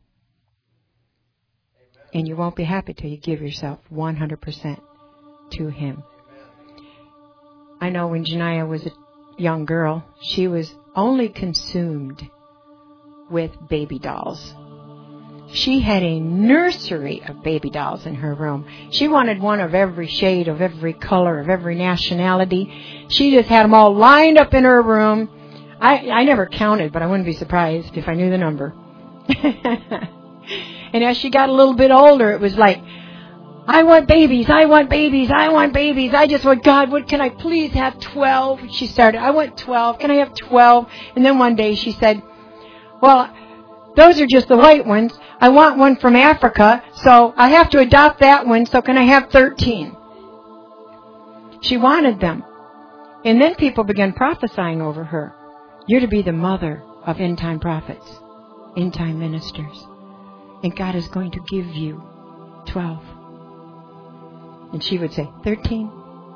And you won't be happy till you give yourself one hundred percent to Him. I know when Janiyah was a young girl, she was only consumed with baby dolls. She had a nursery of baby dolls in her room. She wanted one of every shade, of every color, of every nationality. She just had them all lined up in her room. I, I never counted, but I wouldn't be surprised if I knew the number. And as she got a little bit older, it was like, I want babies, I want babies, I want babies. I just want, God, what can I please have twelve? She started, I want twelve. Can I have twelve? And then one day she said, well, those are just the white ones. I want one from Africa, so I have to adopt that one, so can I have thirteen? She wanted them. And then people began prophesying over her. You're to be the mother of end-time prophets, end-time ministers. And God is going to give you twelve. And she would say, thirteen?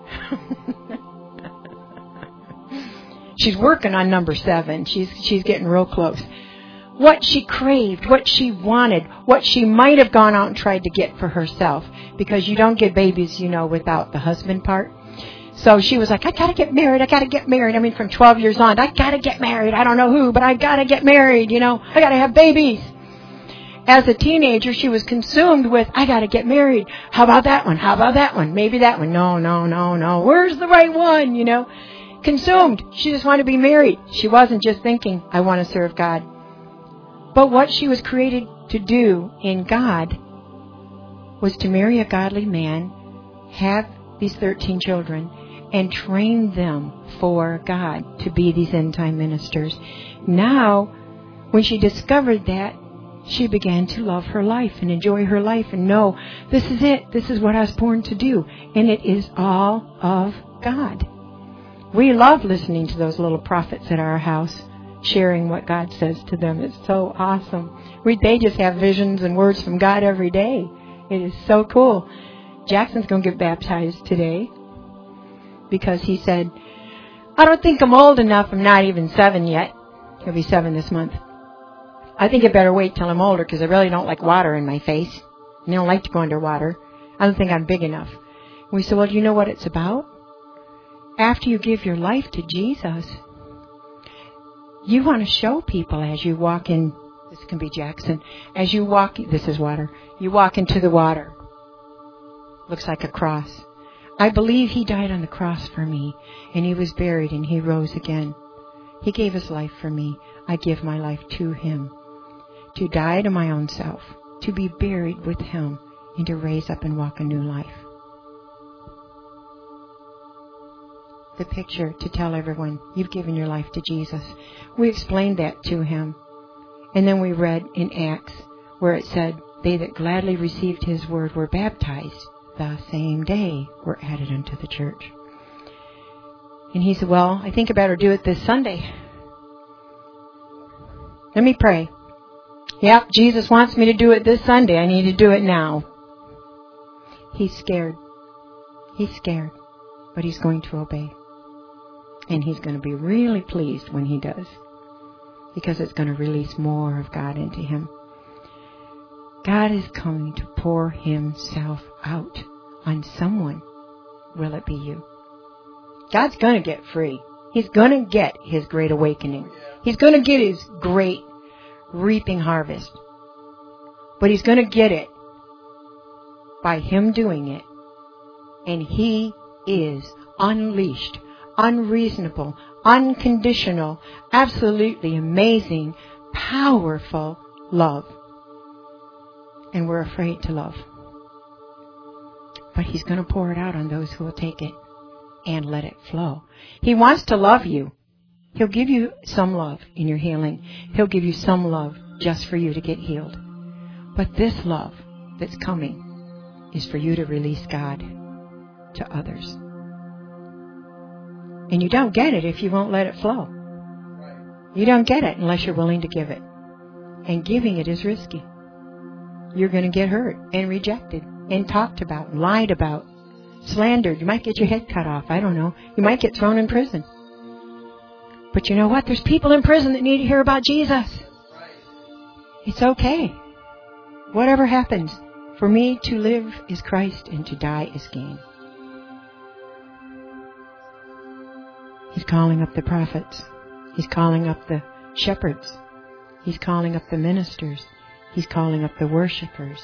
She's working on number seven. She's she's getting real close. What she craved, what she wanted, what she might have gone out and tried to get for herself. Because you don't get babies, you know, without the husband part. So she was like, I got to get married. I got to get married. I mean, from twelve years on, I got to get married. I don't know who, but I got to get married. You know, I got to have babies. As a teenager, she was consumed with, I got to get married. How about that one? How about that one? Maybe that one. No, no, no, no. Where's the right one? You know, consumed. She just wanted to be married. She wasn't just thinking, I want to serve God. But what she was created to do in God was to marry a godly man, have these thirteen children, and train them for God to be these end-time ministers. Now, when she discovered that, she began to love her life and enjoy her life and know, this is it. This is what I was born to do. And it is all of God. We love listening to those little prophets at our house, sharing what God says to them. It's so awesome. We, they just have visions and words from God every day. It is so cool. Jackson's going to get baptized today because he said, I don't think I'm old enough. I'm not even seven yet. He'll be seven this month. I think I better wait till I'm older because I really don't like water in my face. And I don't like to go underwater. I don't think I'm big enough. And we said, well, do you know what it's about? After you give your life to Jesus, you want to show people as you walk in, this can be Jackson, as you walk, this is water, you walk into the water. Looks like a cross. I believe he died on the cross for me, and he was buried, and he rose again. He gave his life for me. I give my life to him. To die to my own self, to be buried with him, and to raise up and walk a new life. The picture to tell everyone, you've given your life to Jesus. We explained that to him. And then we read in Acts where it said, they that gladly received his word were baptized. The same day were added unto the church. And he said, well, I think I better do it this Sunday. Let me pray. Yep, Jesus wants me to do it this Sunday. I need to do it now. He's scared. He's scared. But he's going to obey. And he's going to be really pleased when he does. Because it's going to release more of God into him. God is coming to pour himself out on someone. Will it be you? God's going to get free. He's going to get his great awakening. He's going to get his great reaping harvest. But he's going to get it by him doing it. And he is unleashed, unreasonable, unconditional, absolutely amazing, powerful love. And we're afraid to love. But he's going to pour it out on those who will take it and let it flow. He wants to love you. He'll give you some love in your healing. He'll give you some love just for you to get healed. But this love that's coming is for you to release God to others. And you don't get it if you won't let it flow. You don't get it unless you're willing to give it. And giving it is risky. You're going to get hurt and rejected and talked about, lied about, slandered. You might get your head cut off. I don't know. You might get thrown in prison. But you know what? There's people in prison that need to hear about Jesus. It's okay. Whatever happens, for me to live is Christ and to die is gain. He's calling up the prophets. He's calling up the shepherds. He's calling up the ministers. He's calling up the worshipers.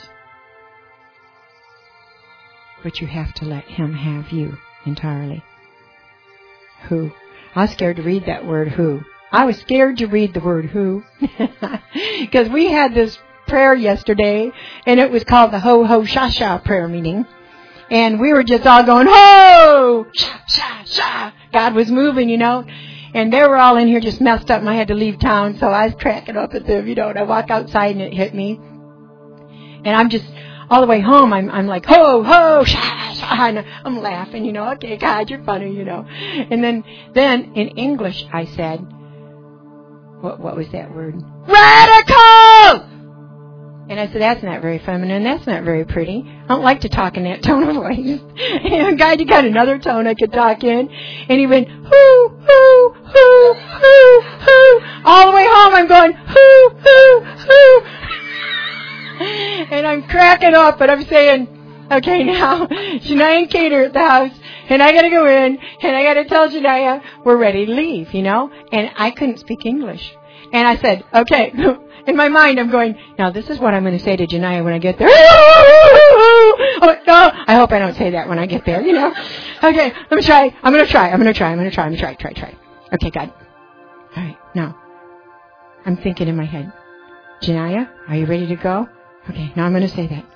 But you have to let him have you entirely. Who? I was scared to read that word who. I was scared to read the word who. Because we had this prayer yesterday, and it was called the Ho Ho Sha Sha prayer meeting. And we were just all going, ho, sha, sha, sha. God was moving, you know. And they were all in here just messed up, and I had to leave town, so I was cracking up at them, you know. And I walk outside, and it hit me. And I'm just, all the way home, I'm I'm like, ho, ho, sha, sha. And I'm laughing, you know. Okay, God, you're funny, you know. And then, then in English, I said, what what was that word? Radical! And I said, that's not very feminine. That's not very pretty. I don't like to talk in that tone of voice. And God, you got another tone I could talk in. And he went, hoo, hoo, hoo, hoo, hoo. All the way home, I'm going, hoo, hoo, hoo. And I'm cracking up, but I'm saying, okay, now, Janiyah and Kate are at the house, and I got to go in, and I got to tell Janiyah we're ready to leave, you know. And I couldn't speak English. And I said, okay. In my mind, I'm going, now this is what I'm going to say to Janiyah when I get there. Oh, no, I hope I don't say that when I get there, you know. Okay, let me try. I'm going to try. I'm going to try. I'm going to try. I'm going to try, try, try. Okay, God. All right, now, I'm thinking in my head, Janiyah, are you ready to go? Okay, now I'm going to say that.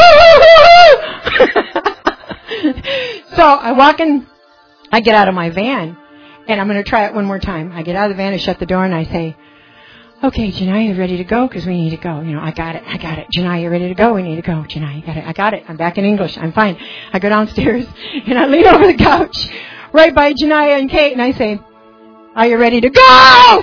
So I walk in, I get out of my van, and I'm going to try it one more time. I get out of the van, I shut the door, and I say, okay, Janiyah, you ready to go? Because we need to go. You know, I got it. I got it. Janiyah, you ready to go? We need to go. Janiyah, you got it. I got it. I'm back in English. I'm fine. I go downstairs, and I lean over the couch right by Janiyah and Kate, and I say, are you ready to go?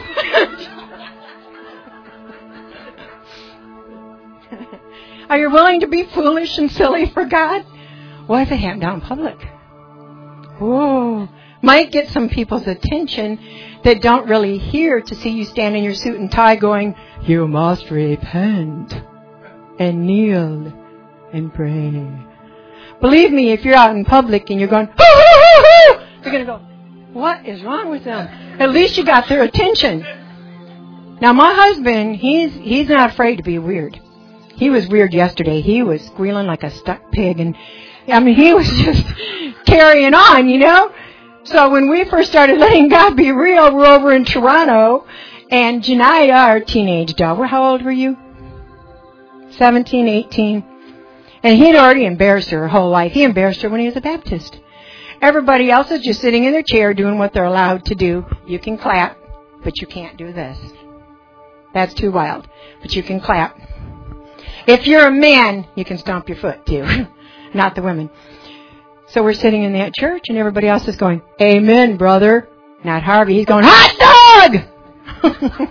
Are you willing to be foolish and silly for God? What if it happened out in public? Whoa. Might get some people's attention that don't really hear to see you stand in your suit and tie going, you must repent and kneel and pray. Believe me, if you're out in public and you're going, hoo, hoo, hoo, hoo, you're going to go, what is wrong with them? At least you got their attention. Now my husband, he's he's not afraid to be weird. He was weird yesterday. He was squealing like a stuck pig, and I mean, he was just carrying on, you know. So when we first started letting God be real, we're over in Toronto, and Janiyah, our teenage daughter, how old were you? seventeen, eighteen. And he'd already embarrassed her her whole life. He embarrassed her when he was a Baptist. Everybody else is just sitting in their chair doing what they're allowed to do. You can clap, but you can't do this. That's too wild. But you can clap. If you're a man, you can stomp your foot too. Not the women. So we're sitting in that church, and everybody else is going, amen, brother. Not Harvey. He's going, hot dog!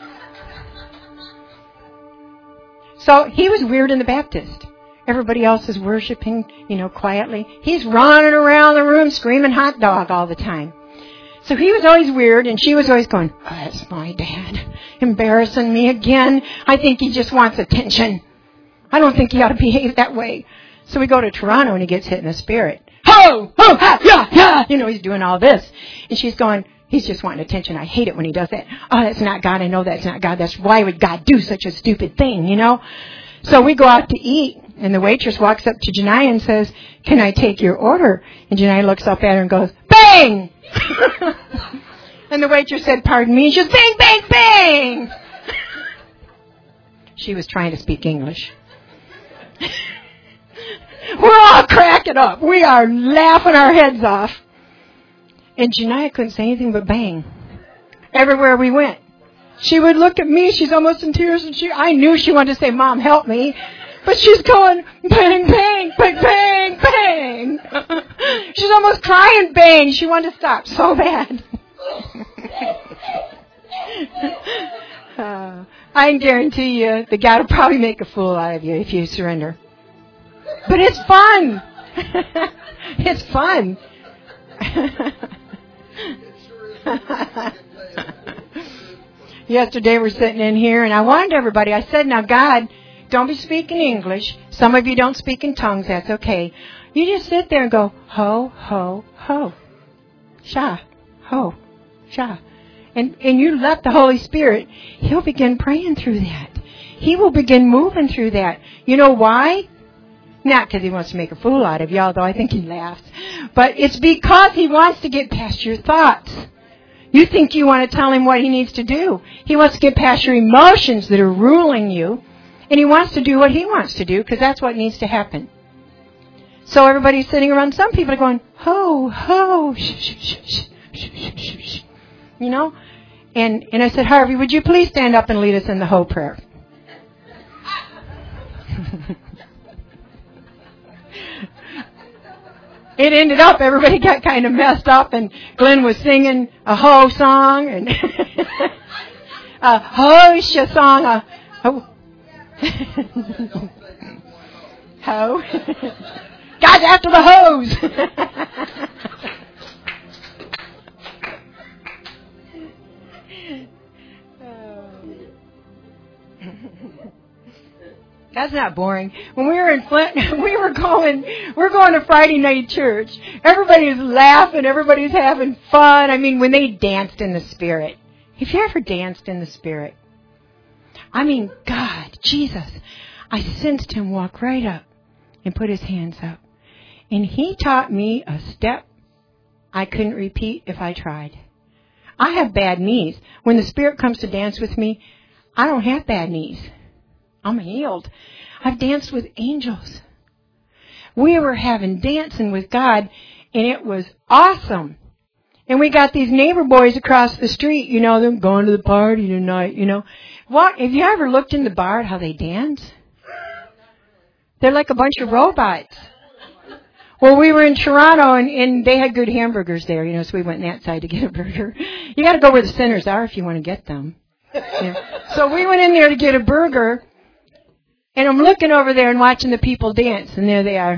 So he was weird in the Baptist. Everybody else is worshiping, you know, quietly. He's running around the room screaming hot dog all the time. So he was always weird, and she was always going, oh, that's my dad. Embarrassing me again. I think he just wants attention. I don't think he ought to behave that way. So we go to Toronto, and he gets hit in the spirit. Ho! Ho! Ha! Yeah! Yeah! You know, he's doing all this. And she's going, he's just wanting attention. I hate it when he does that. Oh, that's not God. I know that's not God. That's why would God do such a stupid thing, you know? So we go out to eat, and the waitress walks up to Janiyah and says, can I take your order? And Janiyah looks up at her and goes, bang! And the waitress said, pardon me. She goes, bang, bang, bang! She was trying to speak English. We're all cracking up. We are laughing our heads off. And Janiyah couldn't say anything but bang. Everywhere we went. She would look at me. She's almost in tears. And she, I knew she wanted to say, Mom, help me. But she's going, bang, bang, bang, bang, bang. She's almost crying bang. She wanted to stop so bad. uh, I can guarantee you that God will probably make a fool out of you if you surrender. But it's fun. It's fun. Yesterday we're sitting in here, and I warned everybody. I said, now God, don't be speaking English. Some of you don't speak in tongues. That's okay. You just sit there and go, ho, ho, ho. Sha, ho, sha. And, and you let the Holy Spirit, He'll begin praying through that. He will begin moving through that. You know why? Not because He wants to make a fool out of you, although I think He laughs. But it's because He wants to get past your thoughts. You think you want to tell Him what He needs to do. He wants to get past your emotions that are ruling you. And He wants to do what He wants to do because that's what needs to happen. So everybody's sitting around. Some people are going, ho, ho, shh, shh, shh, shh, shh, shh, shh, shh. You know? And, and I said, Harvey, would you please stand up and lead us in the ho prayer? It ended up, everybody got kind of messed up, and Glenn was singing a ho song, and a hosha song, a ho. Ho. God's after the hose. That's not boring. When we were in Flint, we were going, we're going to Friday night church. Everybody's laughing. Everybody's having fun. I mean, when they danced in the Spirit. Have you ever danced in the Spirit? I mean, God, Jesus. I sensed Him walk right up and put His hands up. And He taught me a step I couldn't repeat if I tried. I have bad knees. When the Spirit comes to dance with me, I don't have bad knees. I'm healed. I've danced with angels. We were having dancing with God, and it was awesome. And we got these neighbor boys across the street, you know, them going to the party tonight, you know. What? Have you ever looked in the bar at how they dance? They're like a bunch of robots. Well, we were in Toronto, and, and they had good hamburgers there, you know, so we went on that side to get a burger. You got to go where the sinners are if you want to get them. Yeah. So we went in there to get a burger. And I'm looking over there and watching the people dance, and there they are.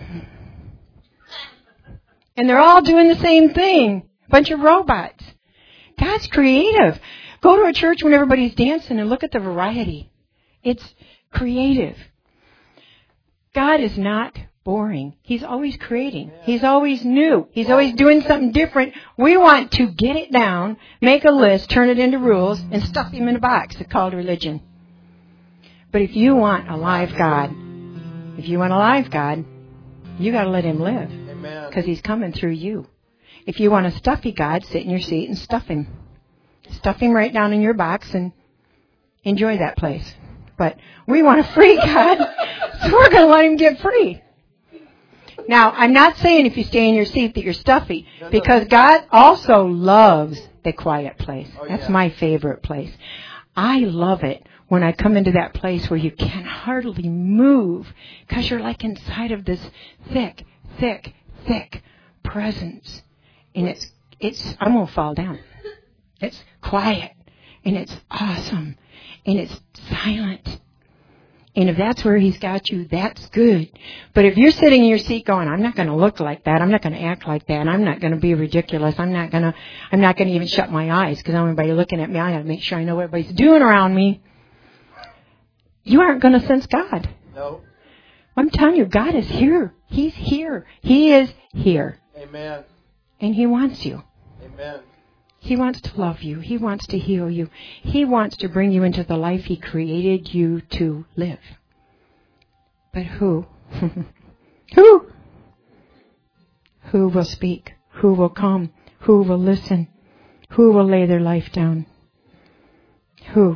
And they're all doing the same thing. A bunch of robots. God's creative. Go to a church when everybody's dancing and look at the variety. It's creative. God is not boring. He's always creating. He's always new. He's always doing something different. We want to get it down, make a list, turn it into rules, and stuff Him in a box called religion. But if you want a live God, if you want a live God, you got to let Him live. Amen. Because He's coming through you. If you want a stuffy God, sit in your seat and stuff Him. Stuff Him right down in your box and enjoy that place. But we want a free God, so we're going to let Him get free. Now, I'm not saying if you stay in your seat that you're stuffy, because God also loves the quiet place. That's my favorite place. I love it when I come into that place where you can hardly move because you're like inside of this thick, thick, thick presence. And it's, it's, I'm going to fall down. It's quiet and it's awesome and it's silent. And if that's where He's got you, that's good. But if you're sitting in your seat going, I'm not going to look like that. I'm not going to act like that. I'm not going to be ridiculous. I'm not going to, I'm not going to even shut my eyes because I don't want anybody looking at me. I got to make sure I know what everybody's doing around me. You aren't going to sense God. No. I'm telling you, God is here. He's here. He is here. Amen. And He wants you. Amen. He wants to love you. He wants to heal you. He wants to bring you into the life He created you to live. But who? Who? Who will speak? Who will come? Who will listen? Who will lay their life down? Who?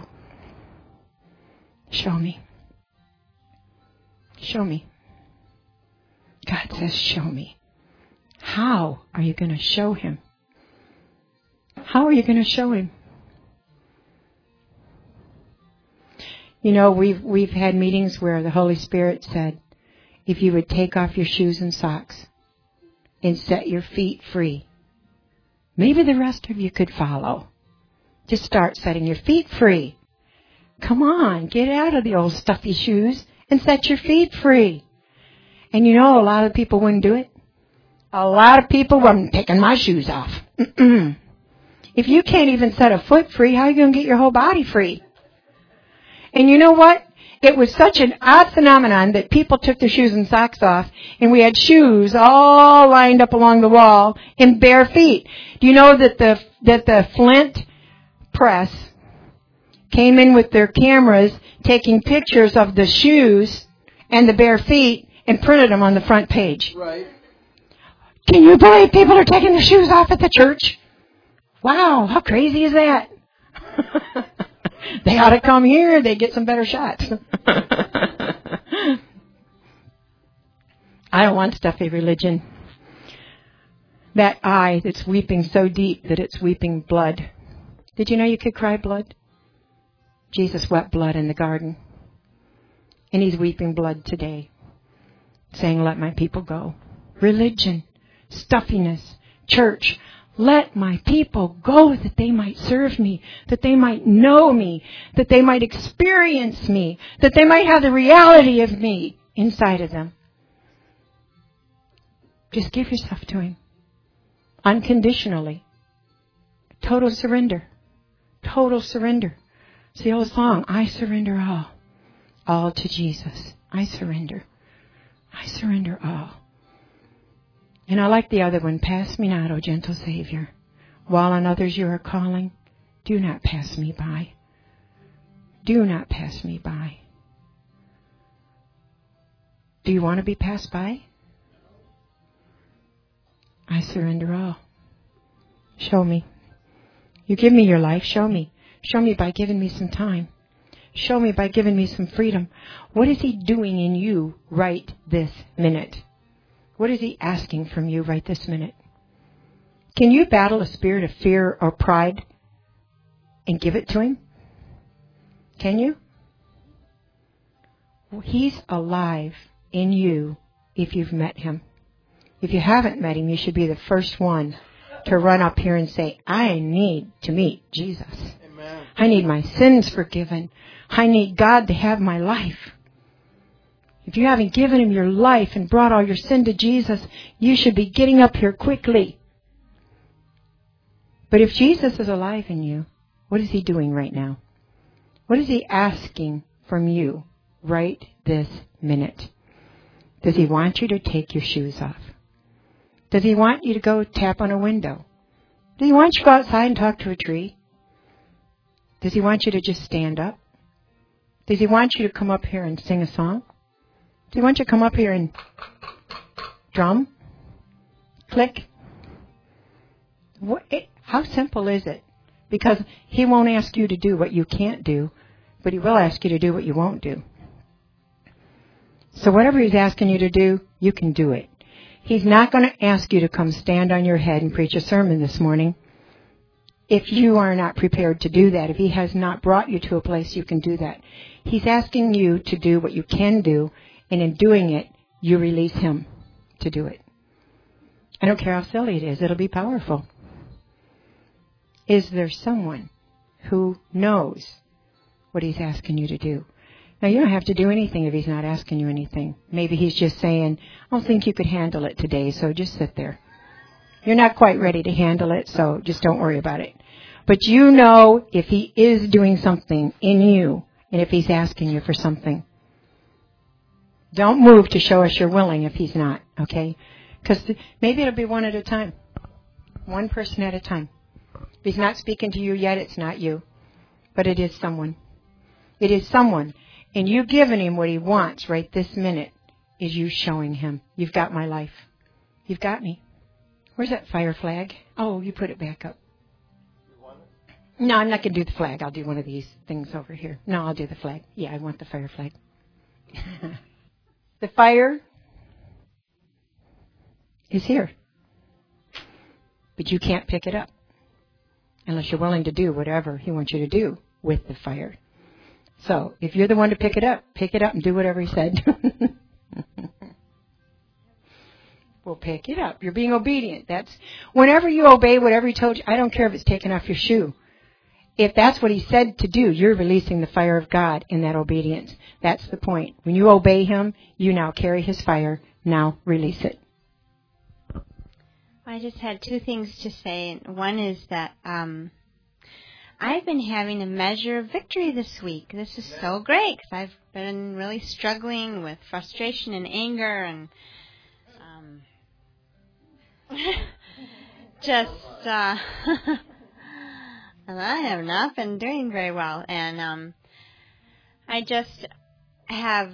Show me. Show me. God says, show me. How are you going to show Him? How are you going to show Him? You know, we've we've had meetings where the Holy Spirit said, if you would take off your shoes and socks and set your feet free, maybe the rest of you could follow. Just start setting your feet free. Come on, get out of the old stuffy shoes and set your feet free. And you know, a lot of people wouldn't do it. A lot of people were taking my shoes off. Mm-mm. If you can't even set a foot free, how are you going to get your whole body free? And you know what? It was such an odd phenomenon that people took their shoes and socks off, and we had shoes all lined up along the wall in bare feet. Do you know that the that the Flint press came in with their cameras taking pictures of the shoes and the bare feet and printed them on the front page? Right. Can you believe people are taking their shoes off at the church? Wow, how crazy is that? They ought to come here. They get some better shots. I don't want stuffy religion. That eye that's weeping so deep that it's weeping blood. Did you know you could cry blood? Jesus wept blood in the garden. And he's weeping blood today, saying, let my people go. Religion, stuffiness, church, let my people go that they might serve me, that they might know me, that they might experience me, that they might have the reality of me inside of them. Just give yourself to him. Unconditionally. Total surrender. Total surrender. It's the old song, I surrender all. All to Jesus. I surrender. I surrender all. And I like the other one. Pass me not, O gentle Savior. While on others you are calling, do not pass me by. Do not pass me by. Do you want to be passed by? I surrender all. Show me. You give me your life. Show me. Show me by giving me some time. Show me by giving me some freedom. What is he doing in you right this minute? What is he asking from you right this minute? Can you battle a spirit of fear or pride and give it to him? Can you? Well, he's alive in you if you've met him. If you haven't met him, you should be the first one to run up here and say, I need to meet Jesus. Amen. I need my sins forgiven. I need God to have my life. If you haven't given him your life and brought all your sin to Jesus, you should be getting up here quickly. But if Jesus is alive in you, what is he doing right now? What is he asking from you right this minute? Does he want you to take your shoes off? Does he want you to go tap on a window? Does he want you to go outside and talk to a tree? Does he want you to just stand up? Does he want you to come up here and sing a song? Does he want you to come up here and drum? Click? What, it, how simple is it? Because he won't ask you to do what you can't do, but he will ask you to do what you won't do. So whatever he's asking you to do, you can do it. He's not going to ask you to come stand on your head and preach a sermon this morning if you are not prepared to do that, if he has not brought you to a place you can do that. He's asking you to do what you can do, and in doing it, you release him to do it. I don't care how silly it is. It'll be powerful. Is there someone who knows what he's asking you to do? Now, you don't have to do anything if he's not asking you anything. Maybe he's just saying, I don't think you could handle it today, so just sit there. You're not quite ready to handle it, so just don't worry about it. But you know if he is doing something in you, and if he's asking you for something. Don't move to show us you're willing if he's not, okay? Because maybe it'll be one at a time. One person at a time. If he's not speaking to you yet, it's not you. But it is someone. It is someone. And you giving him what he wants right this minute is you showing him, you've got my life. You've got me. Where's that fire flag? Oh, you put it back up. You want it? No, I'm not going to do the flag. I'll do one of these things over here. No, I'll do the flag. Yeah, I want the fire flag. The fire is here. But you can't pick it up unless you're willing to do whatever he wants you to do with the fire. So, if you're the one to pick it up, pick it up and do whatever he said. Well, pick it up. You're being obedient. That's whenever you obey whatever he told you, I don't care if it's taken off your shoe. If that's what he said to do, you're releasing the fire of God in that obedience. That's the point. When you obey him, you now carry his fire. Now release it. I just had two things to say. One is that um, I've been having a measure of victory this week. This is so great because I've been really struggling with frustration and anger and um, just uh, and I have not been doing very well. And um, I just have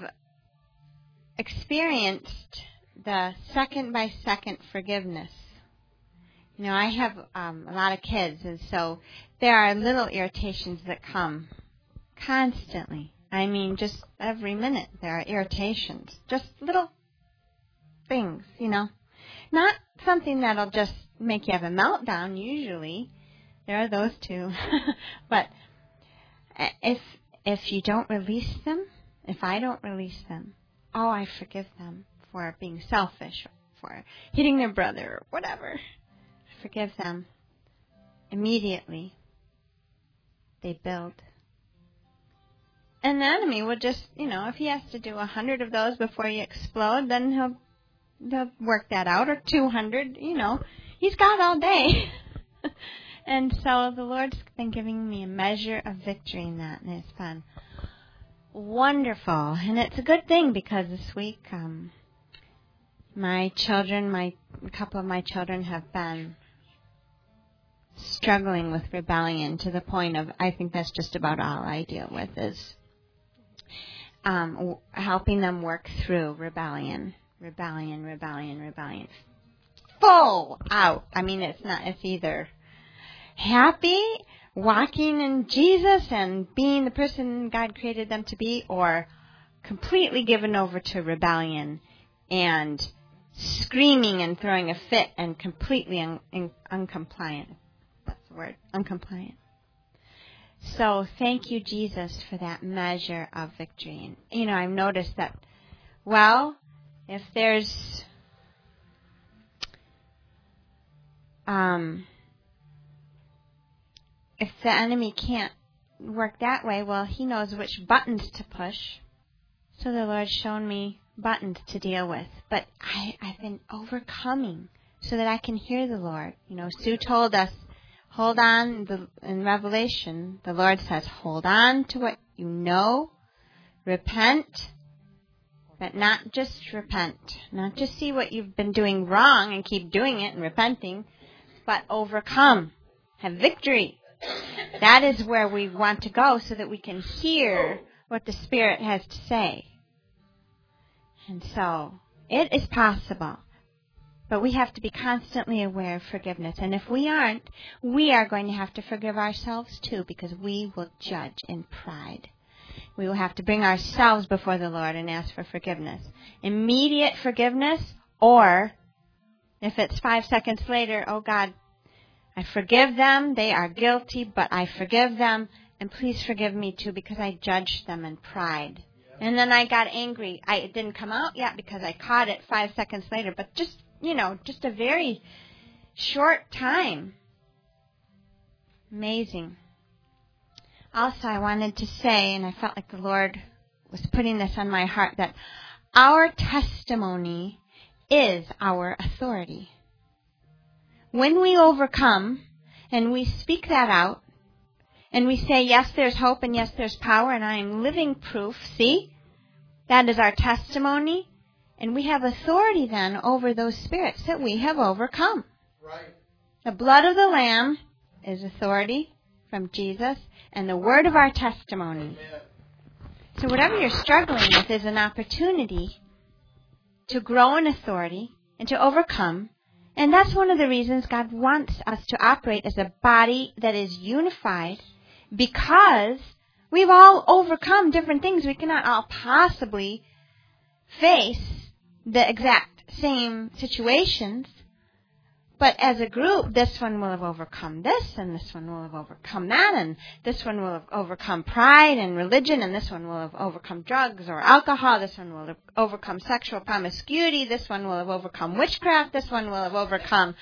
experienced the second by second forgiveness. You know, I have um, a lot of kids, and so there are little irritations that come Constantly. I mean, just every minute there are irritations. Just little things, you know. Not something that'll just make you have a meltdown, usually. There are those too. But if if you don't release them, if I don't release them, oh, I forgive them for being selfish, for hitting their brother, or whatever. I forgive them. Immediately, they build. And the enemy will just, you know, if he has to do a hundred of those before you explode, then he'll, he'll work that out, or two hundred, you know. He's got all day. And so the Lord's been giving me a measure of victory in that, and it's been wonderful. And it's a good thing, because this week, um, my children, my a couple of my children have been struggling with rebellion to the point of, I think that's just about all I deal with, is um, w- helping them work through rebellion, rebellion, rebellion, rebellion. Full out. I mean, it's not, it's either happy, walking in Jesus and being the person God created them to be, or completely given over to rebellion and screaming and throwing a fit and completely un- un- uncompliant. That's the word, uncompliant. So thank you, Jesus, for that measure of victory. And, you know, I've noticed that, well, if there's um, if the enemy can't work that way, well, he knows which buttons to push. So the Lord's shown me buttons to deal with. But I, I've been overcoming so that I can hear the Lord. You know, Sue told us, hold on, the, in Revelation, the Lord says, hold on to what you know, repent, but not just repent, not just see what you've been doing wrong and keep doing it and repenting, but overcome, have victory. That is where we want to go, so that we can hear what the Spirit has to say. And so, it is possible. But we have to be constantly aware of forgiveness. And if we aren't, we are going to have to forgive ourselves too, because we will judge in pride. We will have to bring ourselves before the Lord and ask for forgiveness. Immediate forgiveness, or if it's five seconds later, oh God, I forgive them, they are guilty, but I forgive them, and please forgive me too, because I judged them in pride. And then I got angry. I, it didn't come out yet because I caught it five seconds later, but just, you know, just a very short time. Amazing. Also, I wanted to say, and I felt like the Lord was putting this on my heart, that our testimony is our authority. When we overcome and we speak that out, and we say, yes, there's hope, and yes, there's power, and I am living proof, see? That is our testimony. And we have authority then over those spirits that we have overcome. Right. The blood of the Lamb is authority from Jesus, and the word of our testimony. Amen. So whatever you're struggling with is an opportunity to grow in authority and to overcome. And that's one of the reasons God wants us to operate as a body that is unified, because we've all overcome different things. We cannot all possibly face the exact same situations. But as a group, this one will have overcome this, and this one will have overcome that, and this one will have overcome pride and religion, and this one will have overcome drugs or alcohol, this one will have overcome sexual promiscuity, this one will have overcome witchcraft, this one will have overcome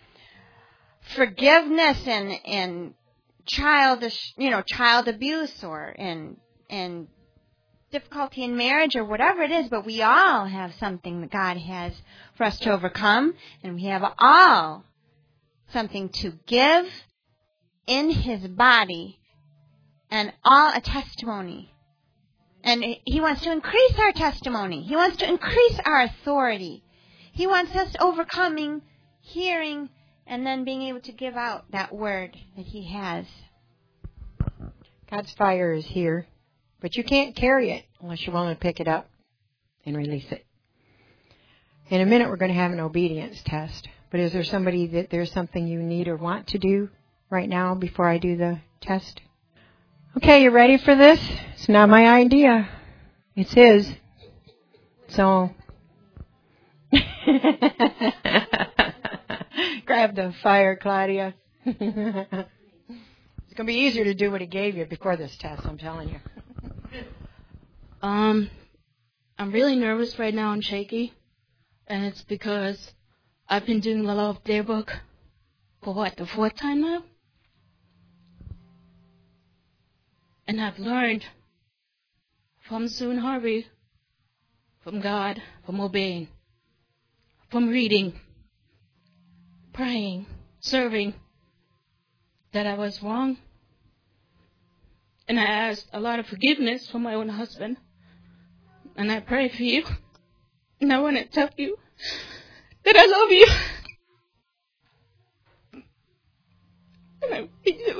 forgiveness and, and childish, you know, child abuse, or in, in difficulty in marriage, or whatever it is, but we all have something that God has for us to overcome, and we have all something to give in His body, and all a testimony. And He wants to increase our testimony. He wants to increase our authority. He wants us overcoming, hearing, and then being able to give out that word that He has. God's fire is here, but you can't carry it unless you're willing to pick it up and release it. In a minute, we're going to have an obedience test. But is there somebody that there's something you need or want to do right now before I do the test? Okay, you ready for this? It's not my idea. It's his. So, grab the fire, Claudia. It's going to be easier to do what he gave you before this test, I'm telling you. Um, I'm really nervous right now and shaky. And it's because I've been doing the Love Daybook for what, the fourth time now? And I've learned from Soon Harvey, from God, from obeying, from reading, praying, serving, that I was wrong. And I asked a lot of forgiveness from my own husband. And I pray for you. And I want to tell you that I love you. And I really do.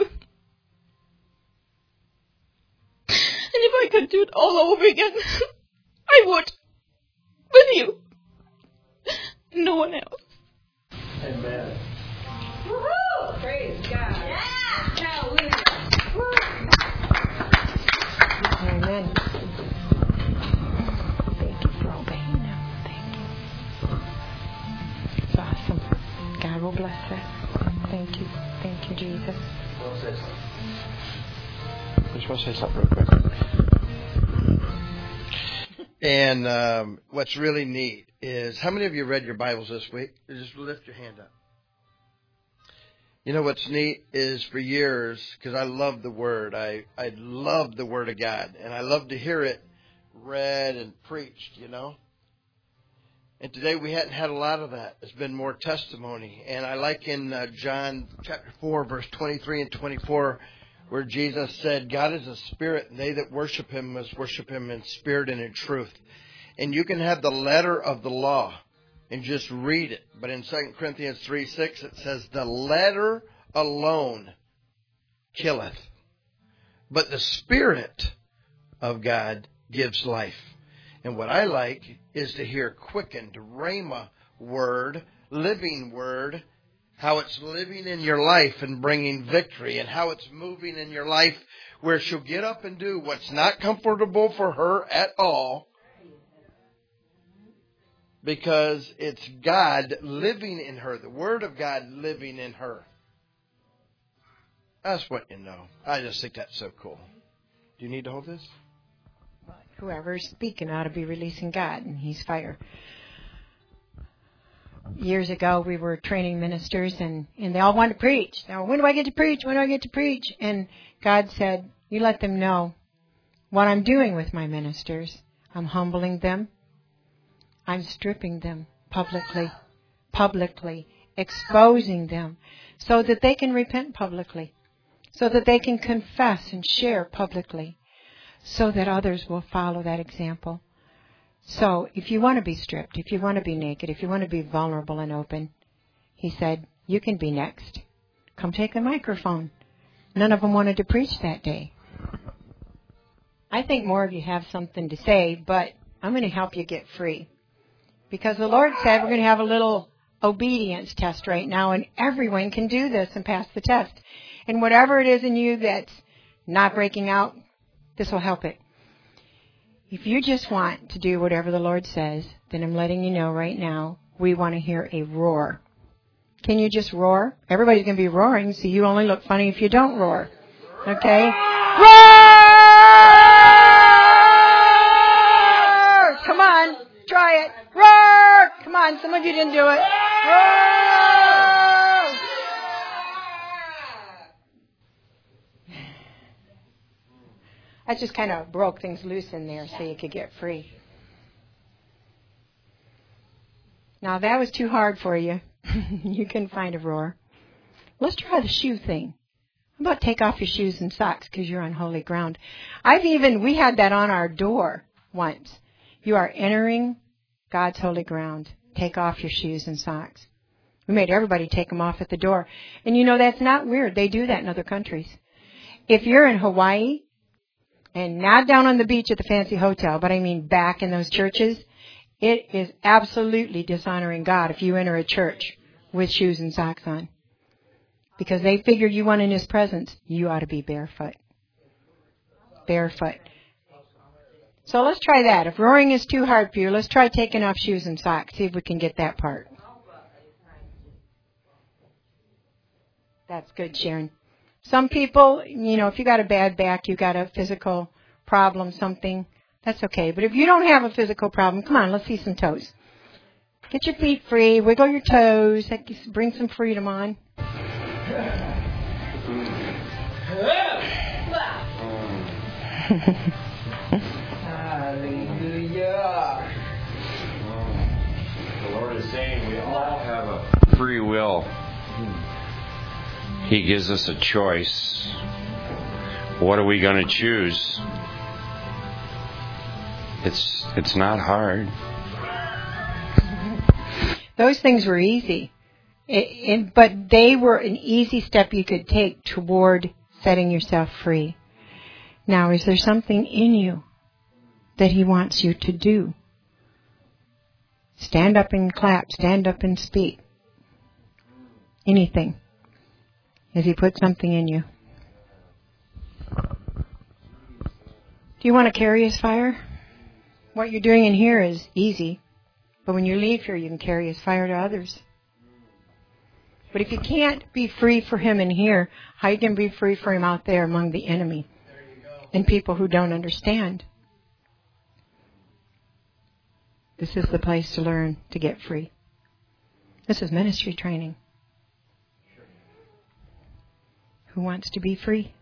And if I could do it all over again, I would. With you. No one else. Amen. Woohoo! Praise God. Yeah! Hallelujah. Amen. Thank you for obeying him. Thank you. It's awesome. God will bless that. Thank you. Thank you, Jesus. I'll say something. I just want to say something real quick. And um, what's really neat is, how many of you read your Bibles this week? Just lift your hand up. You know what's neat is, for years, because I love the Word, I, I love the Word of God, and I love to hear it read and preached, you know. And today we hadn't had a lot of that. It's been more testimony. And I like in uh, John chapter four, verse twenty-three and twenty-four, where Jesus said, God is a spirit, and they that worship him must worship him in spirit and in truth. And you can have the letter of the law and just read it. But in Second Corinthians three six, it says, the letter alone killeth, but the Spirit of God gives life. And what I like is to hear quickened rhema word, living word, how it's living in your life and bringing victory, and how it's moving in your life where she'll get up and do what's not comfortable for her at all, because it's God living in her, the Word of God living in her. That's what you know. I just think that's so cool. Do you need to hold this? Whoever's speaking ought to be releasing God, and he's fire. Years ago, we were training ministers, and, and they all wanted to preach. Now, when do I get to preach? When do I get to preach? And God said, you let them know what I'm doing with my ministers. I'm humbling them. I'm stripping them publicly, publicly, exposing them so that they can repent publicly, so that they can confess and share publicly, so that others will follow that example. So if you want to be stripped, if you want to be naked, if you want to be vulnerable and open, he said, you can be next. Come take the microphone. None of them wanted to preach that day. I think more of you have something to say, but I'm going to help you get free. Because the Lord said we're going to have a little obedience test right now, and everyone can do this and pass the test. And whatever it is in you that's not breaking out, this will help it. If you just want to do whatever the Lord says, then I'm letting you know right now, we want to hear a roar. Can you just roar? Everybody's going to be roaring, so you only look funny if you don't roar. Okay? Roar! Come on, try it. Roar! Come on, some of you didn't do it. Roar! I just kind of broke things loose in there so you could get free. Now, that was too hard for you. You couldn't find a roar. Let's try the shoe thing. How about take off your shoes and socks because you're on holy ground? I've even, we had that on our door once. You are entering God's holy ground. Take off your shoes and socks. We made everybody take them off at the door. And you know, that's not weird. They do that in other countries. If you're in Hawaii, and not down on the beach at the fancy hotel, but I mean back in those churches, it is absolutely dishonoring God if you enter a church with shoes and socks on. Because they figure you want in His presence, you ought to be barefoot. barefoot. So let's try that. If roaring is too hard for you, let's try taking off shoes and socks. See if we can get that part. That's good, Sharon. Some people, you know, if you got a bad back, you got a physical problem, something, that's okay. But if you don't have a physical problem, come on, let's see some toes. Get your feet free, wiggle your toes, bring some freedom on. Hallelujah. The Lord is saying we all have a free will. He gives us a choice. What are we going to choose? It's it's not hard. Those things were easy, it, it, but they were an easy step you could take toward setting yourself free. Now, is there something in you that He wants you to do? Stand up and clap. Stand up and speak. Anything. Has He put something in you? Do you want to carry His fire? What you're doing in here is easy. But when you leave here, you can carry His fire to others. But if you can't be free for Him in here, how you can be free for Him out there among the enemy and people who don't understand? This is the place to learn to get free. This is ministry training. Who wants to be free?